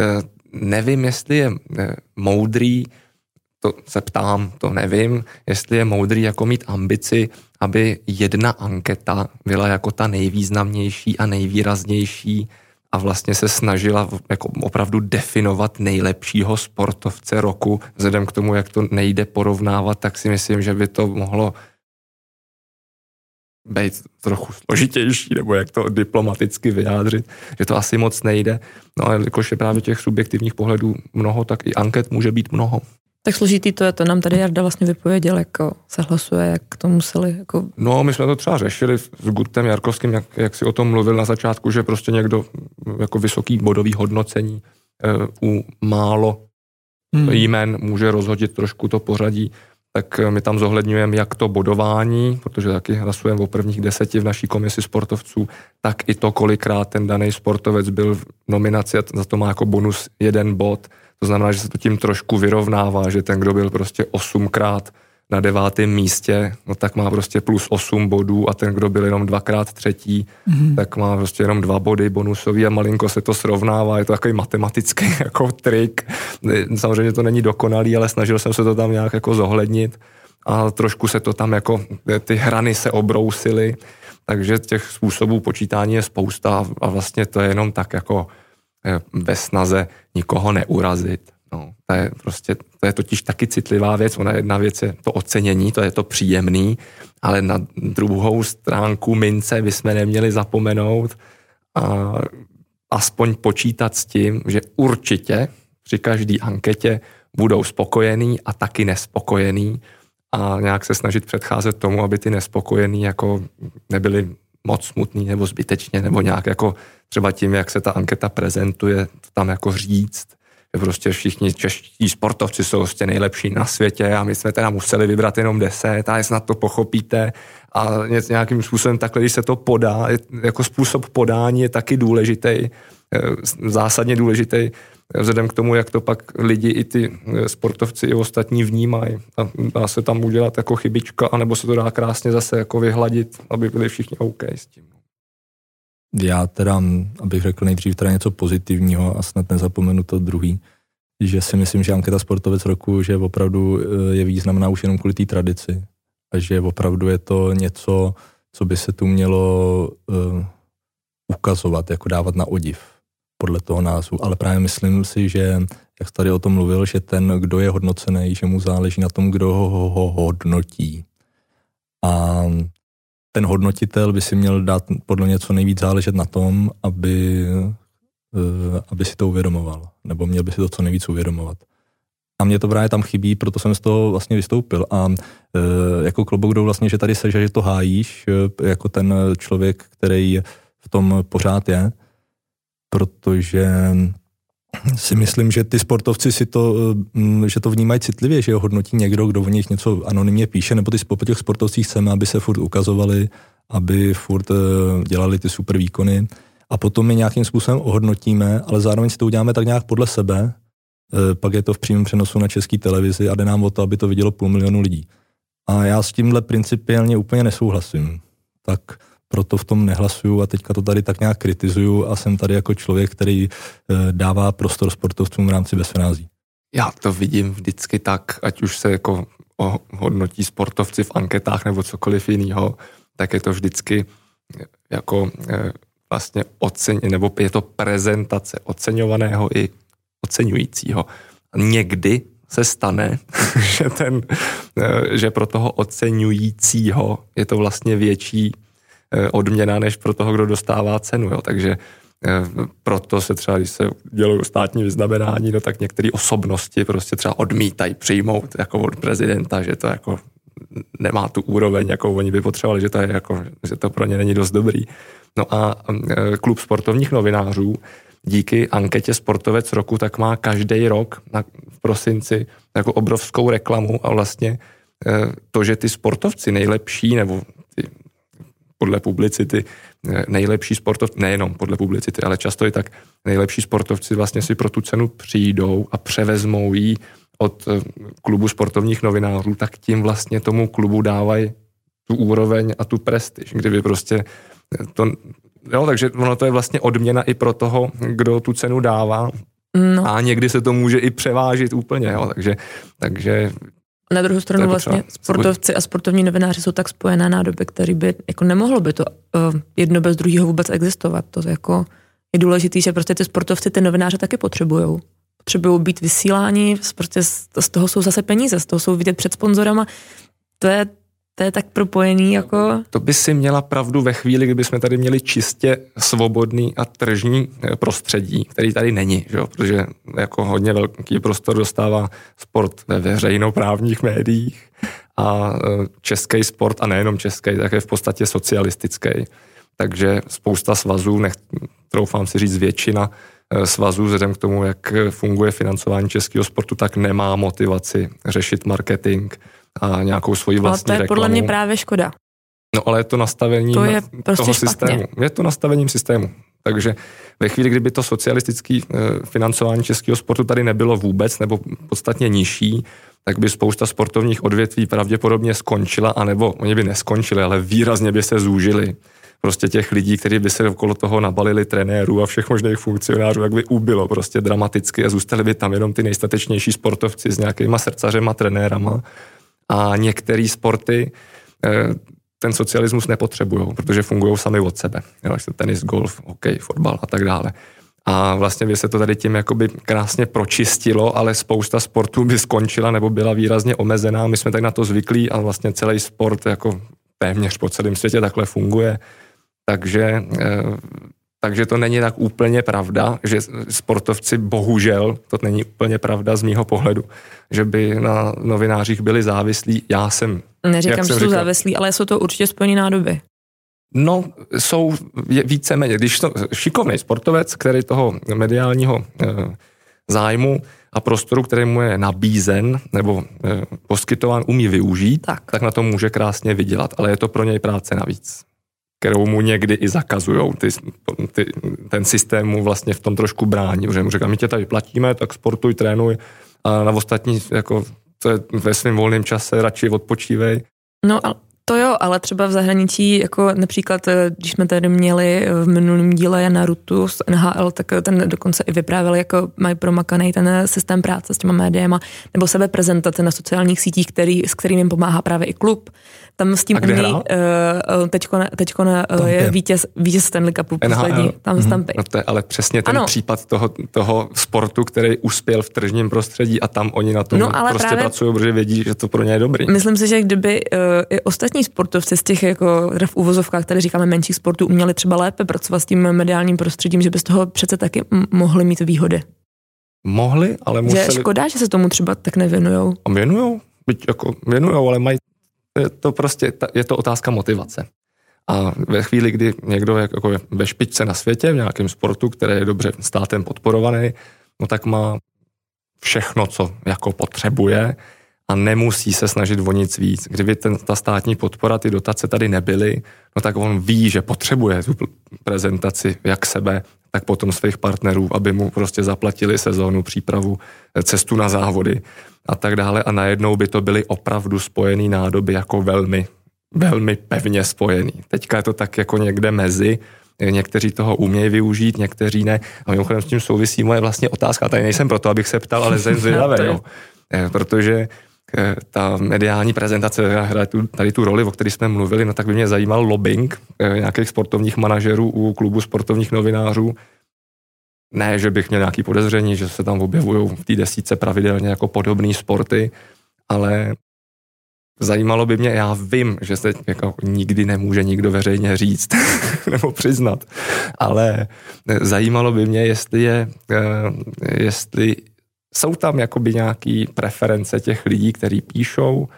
[SPEAKER 4] Nevím, jestli je moudrý, to se ptám, to nevím, jestli je moudrý jako mít ambici, aby jedna anketa byla jako ta nejvýznamnější a nejvýraznější a vlastně se snažila jako opravdu definovat nejlepšího sportovce roku. Vzhledem k tomu, jak to nejde porovnávat, tak si myslím, že by to mohlo být trochu složitější, nebo jak to diplomaticky vyjádřit, že to asi moc nejde. No ale jakož je právě těch subjektivních pohledů mnoho, tak i anket může být mnoho.
[SPEAKER 1] Tak složitý to nám tady Jarda vlastně vypověděl, jako se hlasuje, jak to museli. Jako...
[SPEAKER 4] No, my jsme to třeba řešili s Gutem Jarkovským, jak si o tom mluvil na začátku, že prostě někdo jako vysoký bodový hodnocení u málo jmen může rozhodit trošku to pořadí, tak my tam zohledňujeme jak to bodování, protože taky hlasujeme o prvních 10 v naší komisi sportovců, tak i to, kolikrát ten daný sportovec byl v nominaci a za to má jako bonus 1 bod. To znamená, že se to tím trošku vyrovnává, že ten, kdo byl prostě 8krát na 9. místě, no tak má prostě plus 8 bodů a ten, kdo byl jenom 2krát 3, tak má prostě jenom 2 body bonusový a malinko se to srovnává. Je to takový matematický jako trik. Samozřejmě to není dokonalý, ale snažil jsem se to tam nějak jako zohlednit a trošku se to tam jako, ty hrany se obrousily, takže těch způsobů počítání je spousta a vlastně to je jenom tak jako ve snaze nikoho neurazit. No, to je totiž taky citlivá věc. Ona jedna věc je to ocenění, to je to příjemný, ale na druhou stránku mince bychom neměli zapomenout a aspoň počítat s tím, že určitě při každé anketě budou spokojení a taky nespokojení a nějak se snažit předcházet tomu, aby ty nespokojení jako nebyly moc smutný nebo zbytečně, nebo nějak jako třeba tím, jak se ta anketa prezentuje, to tam jako říct, že prostě všichni čeští sportovci jsou prostě nejlepší na světě a my jsme teda museli vybrat jenom 10 a snad to pochopíte a nějakým způsobem takhle, když se to podá, jako způsob podání je taky důležitý, zásadně důležitý, vzhledem k tomu, jak to pak lidi i ty sportovci i ostatní vnímají. A dá se tam udělat jako chybička, anebo se to dá krásně zase jako vyhladit, aby byli všichni OK s tím.
[SPEAKER 3] Já teda, abych řekl nejdřív teda něco pozitivního a snad nezapomenu to druhý, že si myslím, že anketa Sportovec roku, že opravdu je významná už jenom kvůli té tradici a že opravdu je to něco, co by se tu mělo ukazovat, jako dávat na odiv podle toho názvu, ale právě myslím si, že jak jsi tady o tom mluvil, že ten, kdo je hodnocený, že mu záleží na tom, kdo ho hodnotí. A ten hodnotitel by si měl dát podle mě co nejvíc záležet na tom, aby si to uvědomoval, nebo měl by si to co nejvíc uvědomovat. A mě to právě tam chybí, proto jsem z toho vlastně vystoupil. A jako klobouk dolů vlastně, že tady seš, že to hájíš, jako ten člověk, který v tom pořád je, protože si myslím, že ty sportovci že to vnímají citlivě, že ho hodnotí někdo, kdo o nich něco anonymně píše, nebo po těch sportovcích chceme, aby se furt ukazovali, aby furt dělali ty super výkony a potom my nějakým způsobem ohodnotíme, ale zároveň si to uděláme tak nějak podle sebe, pak je to v přímém přenosu na České televizi a jde nám o to, aby to vidělo 500 000 lidí. A já s tímhle principiálně úplně nesouhlasím. Tak proto v tom nehlasuju a teďka to tady tak nějak kritizuju a jsem tady jako člověk, který dává prostor sportovcům v rámci Bez frází.
[SPEAKER 4] Já to vidím vždycky tak, ať už se jako hodnotí sportovci v anketách nebo cokoliv jiného, tak je to vždycky jako vlastně nebo je to prezentace oceňovaného i oceňujícího. Někdy se stane, že pro toho oceňujícího je to vlastně větší odměna, než pro toho, kdo dostává cenu. Jo. Takže proto se třeba, když se dělují státní vyznamenání, no tak některé osobnosti prostě třeba odmítají přijmout jako od prezidenta, že to jako nemá tu úroveň, jakou oni by potřebovali, že to je jako, že to pro ně není dost dobrý. No a klub sportovních novinářů díky anketě Sportovec roku tak má každý rok v prosinci jako obrovskou reklamu a vlastně to, že ty sportovci nejlepší nebo podle publicity nejlepší sportovci, nejenom podle publicity, ale často i tak nejlepší sportovci vlastně si pro tu cenu přijdou a převezmou ji od klubu sportovních novinářů, tak tím vlastně tomu klubu dávají tu úroveň a tu prestiž, kdyby prostě to, jo, takže ono to je vlastně odměna i pro toho, kdo tu cenu dává a někdy se to může i převážit úplně, jo, takže
[SPEAKER 1] na druhou stranu vlastně sportovci a sportovní novináři jsou tak spojené nádoby, který by, jako nemohlo by to jedno bez druhého vůbec existovat. To jako je důležité, že prostě ty sportovci, ty novináře taky potřebujou. Potřebují být vysíláni, prostě z toho jsou zase peníze, z toho jsou vidět před sponzorama. To je tak propojený jako...
[SPEAKER 4] To by si měla pravdu ve chvíli, kdyby jsme tady měli čistě svobodný a tržní prostředí, který tady není, že? Protože jako hodně velký prostor dostává sport ve veřejnoprávních médiích a český sport, a nejenom český, tak je v podstatě socialistický. Takže spousta svazů, troufám si říct většina svazů, vzhledem k tomu, jak funguje financování českého sportu, tak nemá motivaci řešit marketing a nějakou svoji vlastní reklamu.
[SPEAKER 1] Ale to je podle mě právě škoda.
[SPEAKER 4] No ale je to nastavením toho systému. Je to nastavením systému. Takže ve chvíli, kdyby to socialistické financování českého sportu tady nebylo vůbec, nebo podstatně nižší, tak by spousta sportovních odvětví pravděpodobně skončila, anebo oni by neskončili, ale výrazně by se zúžili. Prostě těch lidí, kteří by se okolo toho nabalili trenérů a všech možných funkcionářů, jak by ubylo prostě dramaticky a zůstali by tam jenom ty nejstatečnější sportovci s nějakýma srdcařema, trenérama. A některé sporty ten socialismus nepotřebují, protože fungují sami od sebe. Jo, tenis, golf, hokej, fotbal a tak dále. A vlastně by se to tady tím jakoby krásně pročistilo, ale spousta sportů by skončila nebo byla výrazně omezená. My jsme tak na to zvyklí a vlastně celý sport jako téměř po celém světě takhle funguje. Takže to není tak úplně pravda, že sportovci bohužel, to není úplně pravda z mýho pohledu, že by na novinářích byli závislí.
[SPEAKER 1] Neříkám, že jsou závislí, ale jsou to určitě spojené nádoby.
[SPEAKER 4] No, jsou víceméně. Když to šikovný sportovec, který toho mediálního zájmu a prostoru, který mu je nabízen nebo poskytován, umí využít, tak na to může krásně vydělat, ale je to pro něj práce navíc, kterou mu někdy i zakazujou. Ten systém mu vlastně v tom trošku brání, protože mu říká, my tě tady platíme, tak sportuj, trénuj a na ostatní, jako to je ve svém volném čase, radši odpočívej.
[SPEAKER 1] No a to jo, ale třeba v zahraničí, jako například, když jsme tady měli v minulém díle Jana Rutu z NHL, tak ten dokonce i vyprávěl, jako mají promakaný ten systém práce s těma médiama, nebo sebeprezentace na sociálních sítích, s kterým jim pomáhá právě i klub. Tam s tím teďko je vítěz Stanley Cupu poslední, tam z Tampy.
[SPEAKER 4] No to je ale přesně ten případ toho sportu, který uspěl v tržním prostředí a tam oni na tom prostě pracují, protože vědí, že to pro ně je dobrý.
[SPEAKER 1] Myslím si, že kdyby i ostatní sportovci z těch jako v uvozovkách, tady říkáme menších sportů, uměli třeba lépe pracovat s tím mediálním prostředím, že by z toho přece taky mohli mít výhody.
[SPEAKER 4] Mohli, ale museli...
[SPEAKER 1] Že škoda, že se tomu třeba tak nevěnujou.
[SPEAKER 4] A věnujou, ale mají... Je to otázka motivace. A ve chvíli, kdy někdo je jako ve špičce na světě, v nějakém sportu, který je dobře státem podporovaný, no tak má všechno, co jako potřebuje a nemusí se snažit o nic víc. Kdyby ta státní podpora, ty dotace tady nebyly, no tak on ví, že potřebuje tu prezentaci jak sebe, tak potom svých partnerů, aby mu prostě zaplatili sezónu, přípravu, cestu na závody a tak dále. A najednou by to byly opravdu spojený nádoby jako velmi, velmi pevně spojený. Teďka je to tak jako někde mezi, někteří toho umějí využít, někteří ne. A mimochodem s tím souvisí moje vlastně otázka. Tady nejsem proto, abych se ptal, ale jsem zvědavý, jo. Protože ta mediální prezentace hraje tady tu roli, o které jsme mluvili, no tak by mě zajímal lobbying nějakých sportovních manažerů u klubu sportovních novinářů. Ne, že bych měl nějaký podezření, že se tam objevují v té desítce pravidelně jako podobné sporty, ale zajímalo by mě, já vím, že se jako nikdy nemůže nikdo veřejně říct nebo přiznat, ale zajímalo by mě, jestli jsou tam jakoby nějaký preference těch lidí, kteří píšou,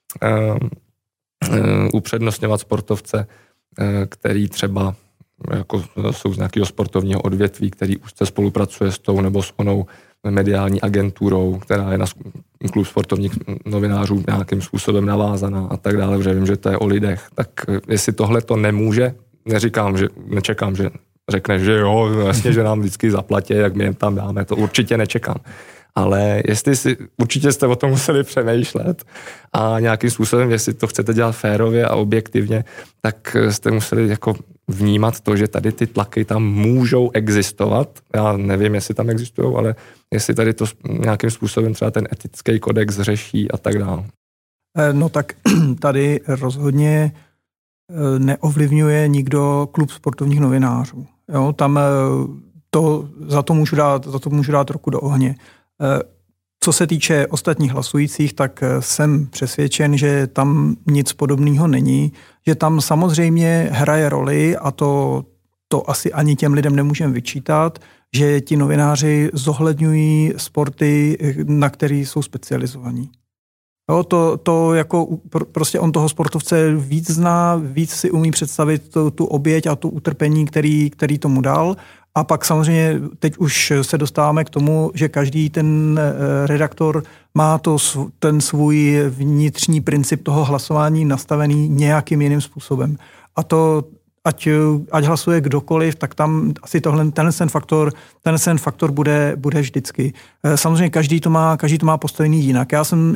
[SPEAKER 4] upřednostňovat sportovce, který třeba jako jsou z nějakého sportovního odvětví, který už se spolupracuje s tou nebo s onou mediální agenturou, která je na klub sportovních novinářů nějakým způsobem navázaná a tak dále, protože vím, že to je o lidech. Tak jestli tohle to nemůže, nečekám, že řekneš, že jo, jasně, že nám vždycky zaplatí, jak my jim tam dáme, to určitě nečekám. Ale určitě jste o tom museli přemýšlet a nějakým způsobem, jestli to chcete dělat férově a objektivně, tak jste museli jako vnímat to, že tady ty tlaky tam můžou existovat. Já nevím, jestli tam existují, ale jestli tady to nějakým způsobem třeba ten etický kodex řeší a tak dále.
[SPEAKER 2] No tak tady rozhodně neovlivňuje nikdo klub sportovních novinářů. Jo, tam za to můžu dát ruku do ohně. Co se týče ostatních hlasujících, tak jsem přesvědčen, že tam nic podobného není, že tam samozřejmě hraje roli a to asi ani těm lidem nemůžeme vyčítat, že ti novináři zohledňují sporty, na které jsou specializovaní. Jo, to jako prostě on toho sportovce víc zná, víc si umí představit tu oběť a tu utrpení, který tomu dal. A pak samozřejmě teď už se dostáváme k tomu, že každý ten redaktor má ten svůj vnitřní princip toho hlasování nastavený nějakým jiným způsobem. A to, ať hlasuje kdokoliv, tak tam asi tenhle faktor bude vždycky. Samozřejmě každý to má postavený jinak.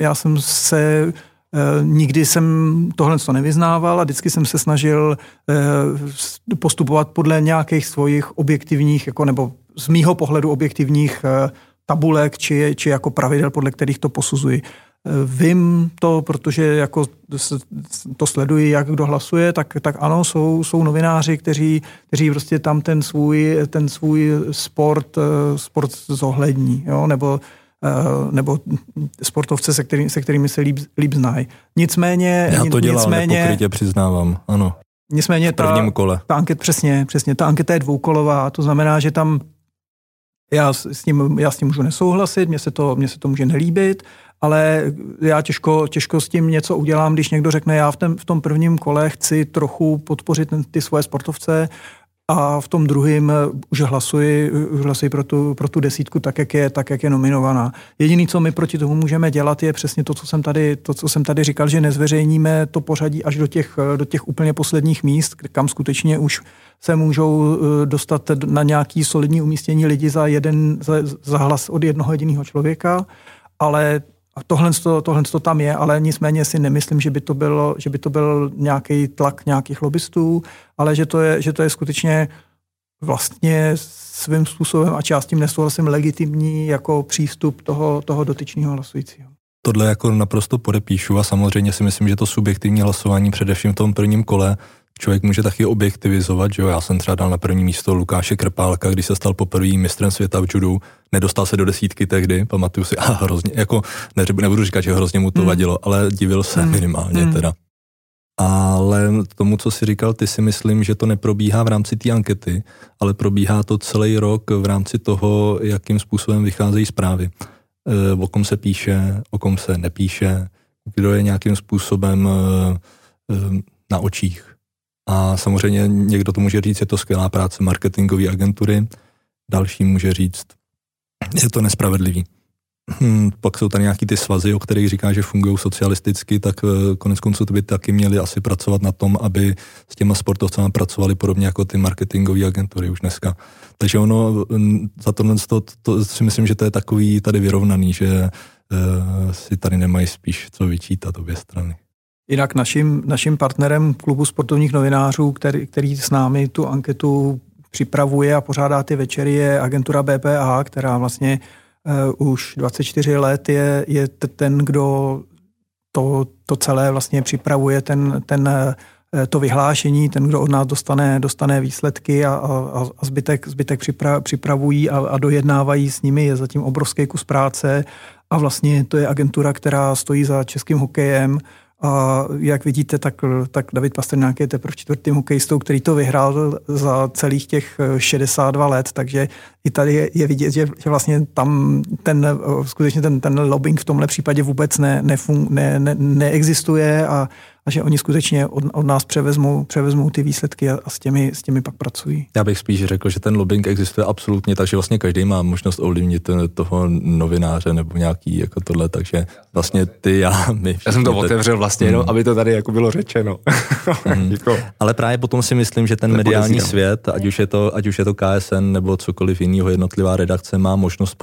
[SPEAKER 2] Nikdy jsem tohle nevyznával a vždycky jsem se snažil postupovat podle nějakých svojich objektivních, nebo z mýho pohledu objektivních tabulek či jako pravidel, podle kterých to posuzuji. Vím to, protože jako to sleduji, jak kdo hlasuje, tak ano, jsou novináři, kteří prostě tam ten svůj sport zohlední, jo, nebo sportovce, se kterými se líp znají. Nicméně...
[SPEAKER 3] Já to dělám, nepokrytě přiznávám, ano.
[SPEAKER 2] Nicméně
[SPEAKER 3] v prvním kole.
[SPEAKER 2] Ta anketa, přesně, ta anketa je dvoukolová, to znamená, že tam já s tím můžu nesouhlasit, mně se to může nelíbit, ale já těžko s tím něco udělám, když někdo řekne, já v tom prvním kole chci trochu podpořit ty svoje sportovce a v tom druhém už hlasuji pro tu desítku tak, jak je nominovaná. Jediné, co my proti tomu můžeme dělat, je přesně to, co jsem tady říkal, že nezveřejníme to pořadí až do těch úplně posledních míst, kam skutečně už se můžou dostat na nějaký solidní umístění lidi za hlas od jednoho jediného člověka, ale tohle tam je, ale nicméně si nemyslím, že by to byl nějaký tlak nějakých lobbystů, ale že to je skutečně vlastně svým způsobem, ač já s tím nesouhlasím, legitimní jako přístup toho dotyčného hlasujícího.
[SPEAKER 3] Tohle jako naprosto podepíšu a samozřejmě si myslím, že to subjektivní hlasování především v tom prvním kole člověk může taky objektivizovat, že jo, já jsem třeba dal na první místo Lukáše Krpálka, když se stal poprvé mistrem světa v judu, nedostal se do desítky tehdy, pamatuju si, hrozně, jako nebudu říkat, že hrozně mu to vadilo, ale divil se minimálně teda. Ale tomu, co jsi říkal, ty si myslím, že to neprobíhá v rámci té ankety, ale probíhá to celý rok v rámci toho, jakým způsobem vycházejí zprávy. O kom se píše, o kom se nepíše, kdo je nějakým způsobem na očích. A samozřejmě někdo to může říct, je to skvělá práce marketingové agentury, další může říct, je to nespravedlivý. Pak jsou tady nějaký ty svazy, o kterých říká, že fungují socialisticky, tak konec konců to by taky měli asi pracovat na tom, aby s těma sportovcama pracovali podobně jako ty marketingové agentury už dneska. Takže ono za to si myslím, že to je takový tady vyrovnaný, že si tady nemají spíš co vyčítat obě strany.
[SPEAKER 2] Jinak naším partnerem klubu sportovních novinářů, který s námi tu anketu připravuje a pořádá ty večery, je agentura BPA, která vlastně už 24 let je ten, kdo to celé vlastně připravuje, to vyhlášení, ten, kdo od nás dostane výsledky a zbytek připravují a dojednávají s nimi, je zatím obrovský kus práce a vlastně to je agentura, která stojí za českým hokejem. A jak vidíte, tak David Pastrňák je teprve 4. hokejistou, který to vyhrál za celých těch 62 let, takže i tady je vidět, že vlastně tam skutečně ten lobbying v tomhle případě vůbec neexistuje a že oni skutečně od nás převezmou ty výsledky a s těmi pak pracují. Já bych spíš řekl, že ten lobbying existuje absolutně, takže vlastně každý má možnost ovlivnit toho novináře nebo nějaký jako tohle, takže vlastně my. Já jsem to otevřel vlastně jenom, aby to tady jako bylo řečeno. Ale právě potom si myslím, že ten mediální svět, ať už je to KSN nebo cokoliv jiného, jednotlivá redakce má možnost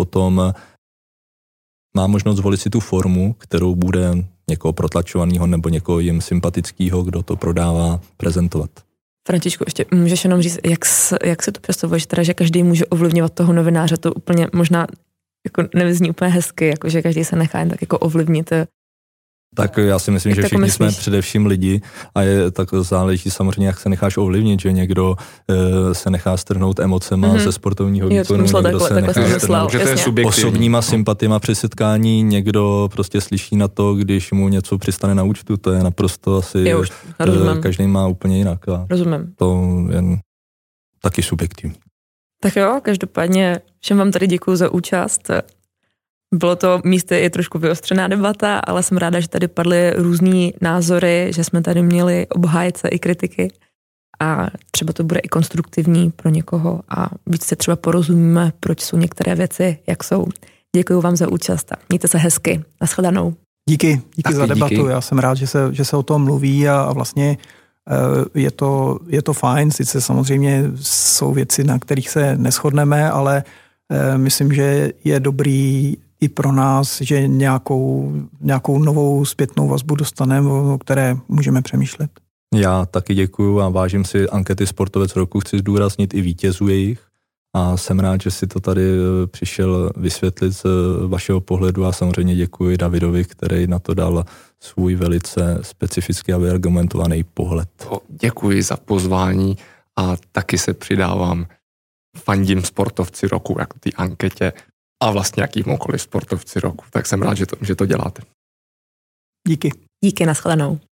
[SPEAKER 2] zvolit si tu formu, kterou bude někoho protlačovaného nebo někoho jim sympatického, kdo to prodává, prezentovat.
[SPEAKER 1] Františku, ještě můžeš jenom říct, jak si to představuješ, teda, že každý může ovlivňovat toho novináře, to úplně možná jako nevyzní úplně hezky, jako že každý se nechá jen tak jako ovlivnit.
[SPEAKER 3] Tak já si myslím, že všichni jsme především lidi a tak záleží samozřejmě, jak se necháš ovlivnit, že někdo se nechá strhnout emocema ze sportovního výkonu, někdo se nechá strhnout osobníma sympatiema při setkání, někdo prostě slyší na to, když mu něco přistane na účtu, to je naprosto asi, každý má úplně jinak.
[SPEAKER 1] Rozumím.
[SPEAKER 3] To je taky subjektivní.
[SPEAKER 1] Tak jo, každopádně všem vám tady děkuju za účast. Bylo to místy i trošku vyostřená debata, ale jsem ráda, že tady padly různý názory, že jsme tady měli obhájce i kritiky a třeba to bude i konstruktivní pro někoho a víc se třeba porozumíme, proč jsou některé věci, jak jsou. Děkuji vám za účast a mějte se hezky. Nashledanou.
[SPEAKER 2] Díky za debatu. Díky. Já jsem rád, že se o tom mluví a vlastně je to fajn. Sice samozřejmě jsou věci, na kterých se neshodneme, ale myslím, že je dobrý i pro nás, že nějakou novou zpětnou vazbu dostaneme, o které můžeme přemýšlet.
[SPEAKER 3] Já taky děkuju a vážím si ankety Sportovec roku, chci zdůraznit i vítězů jejich a jsem rád, že si to tady přišel vysvětlit z vašeho pohledu a samozřejmě děkuji Davidovi, který na to dal svůj velice specifický a vyargumentovaný pohled.
[SPEAKER 4] Děkuji za pozvání a taky se přidávám. Fandím sportovci roku, jako ty anketě a vlastně jakýmkoliv sportovci roku. Tak jsem rád, že to děláte.
[SPEAKER 2] Díky.
[SPEAKER 1] Díky, nashledanou.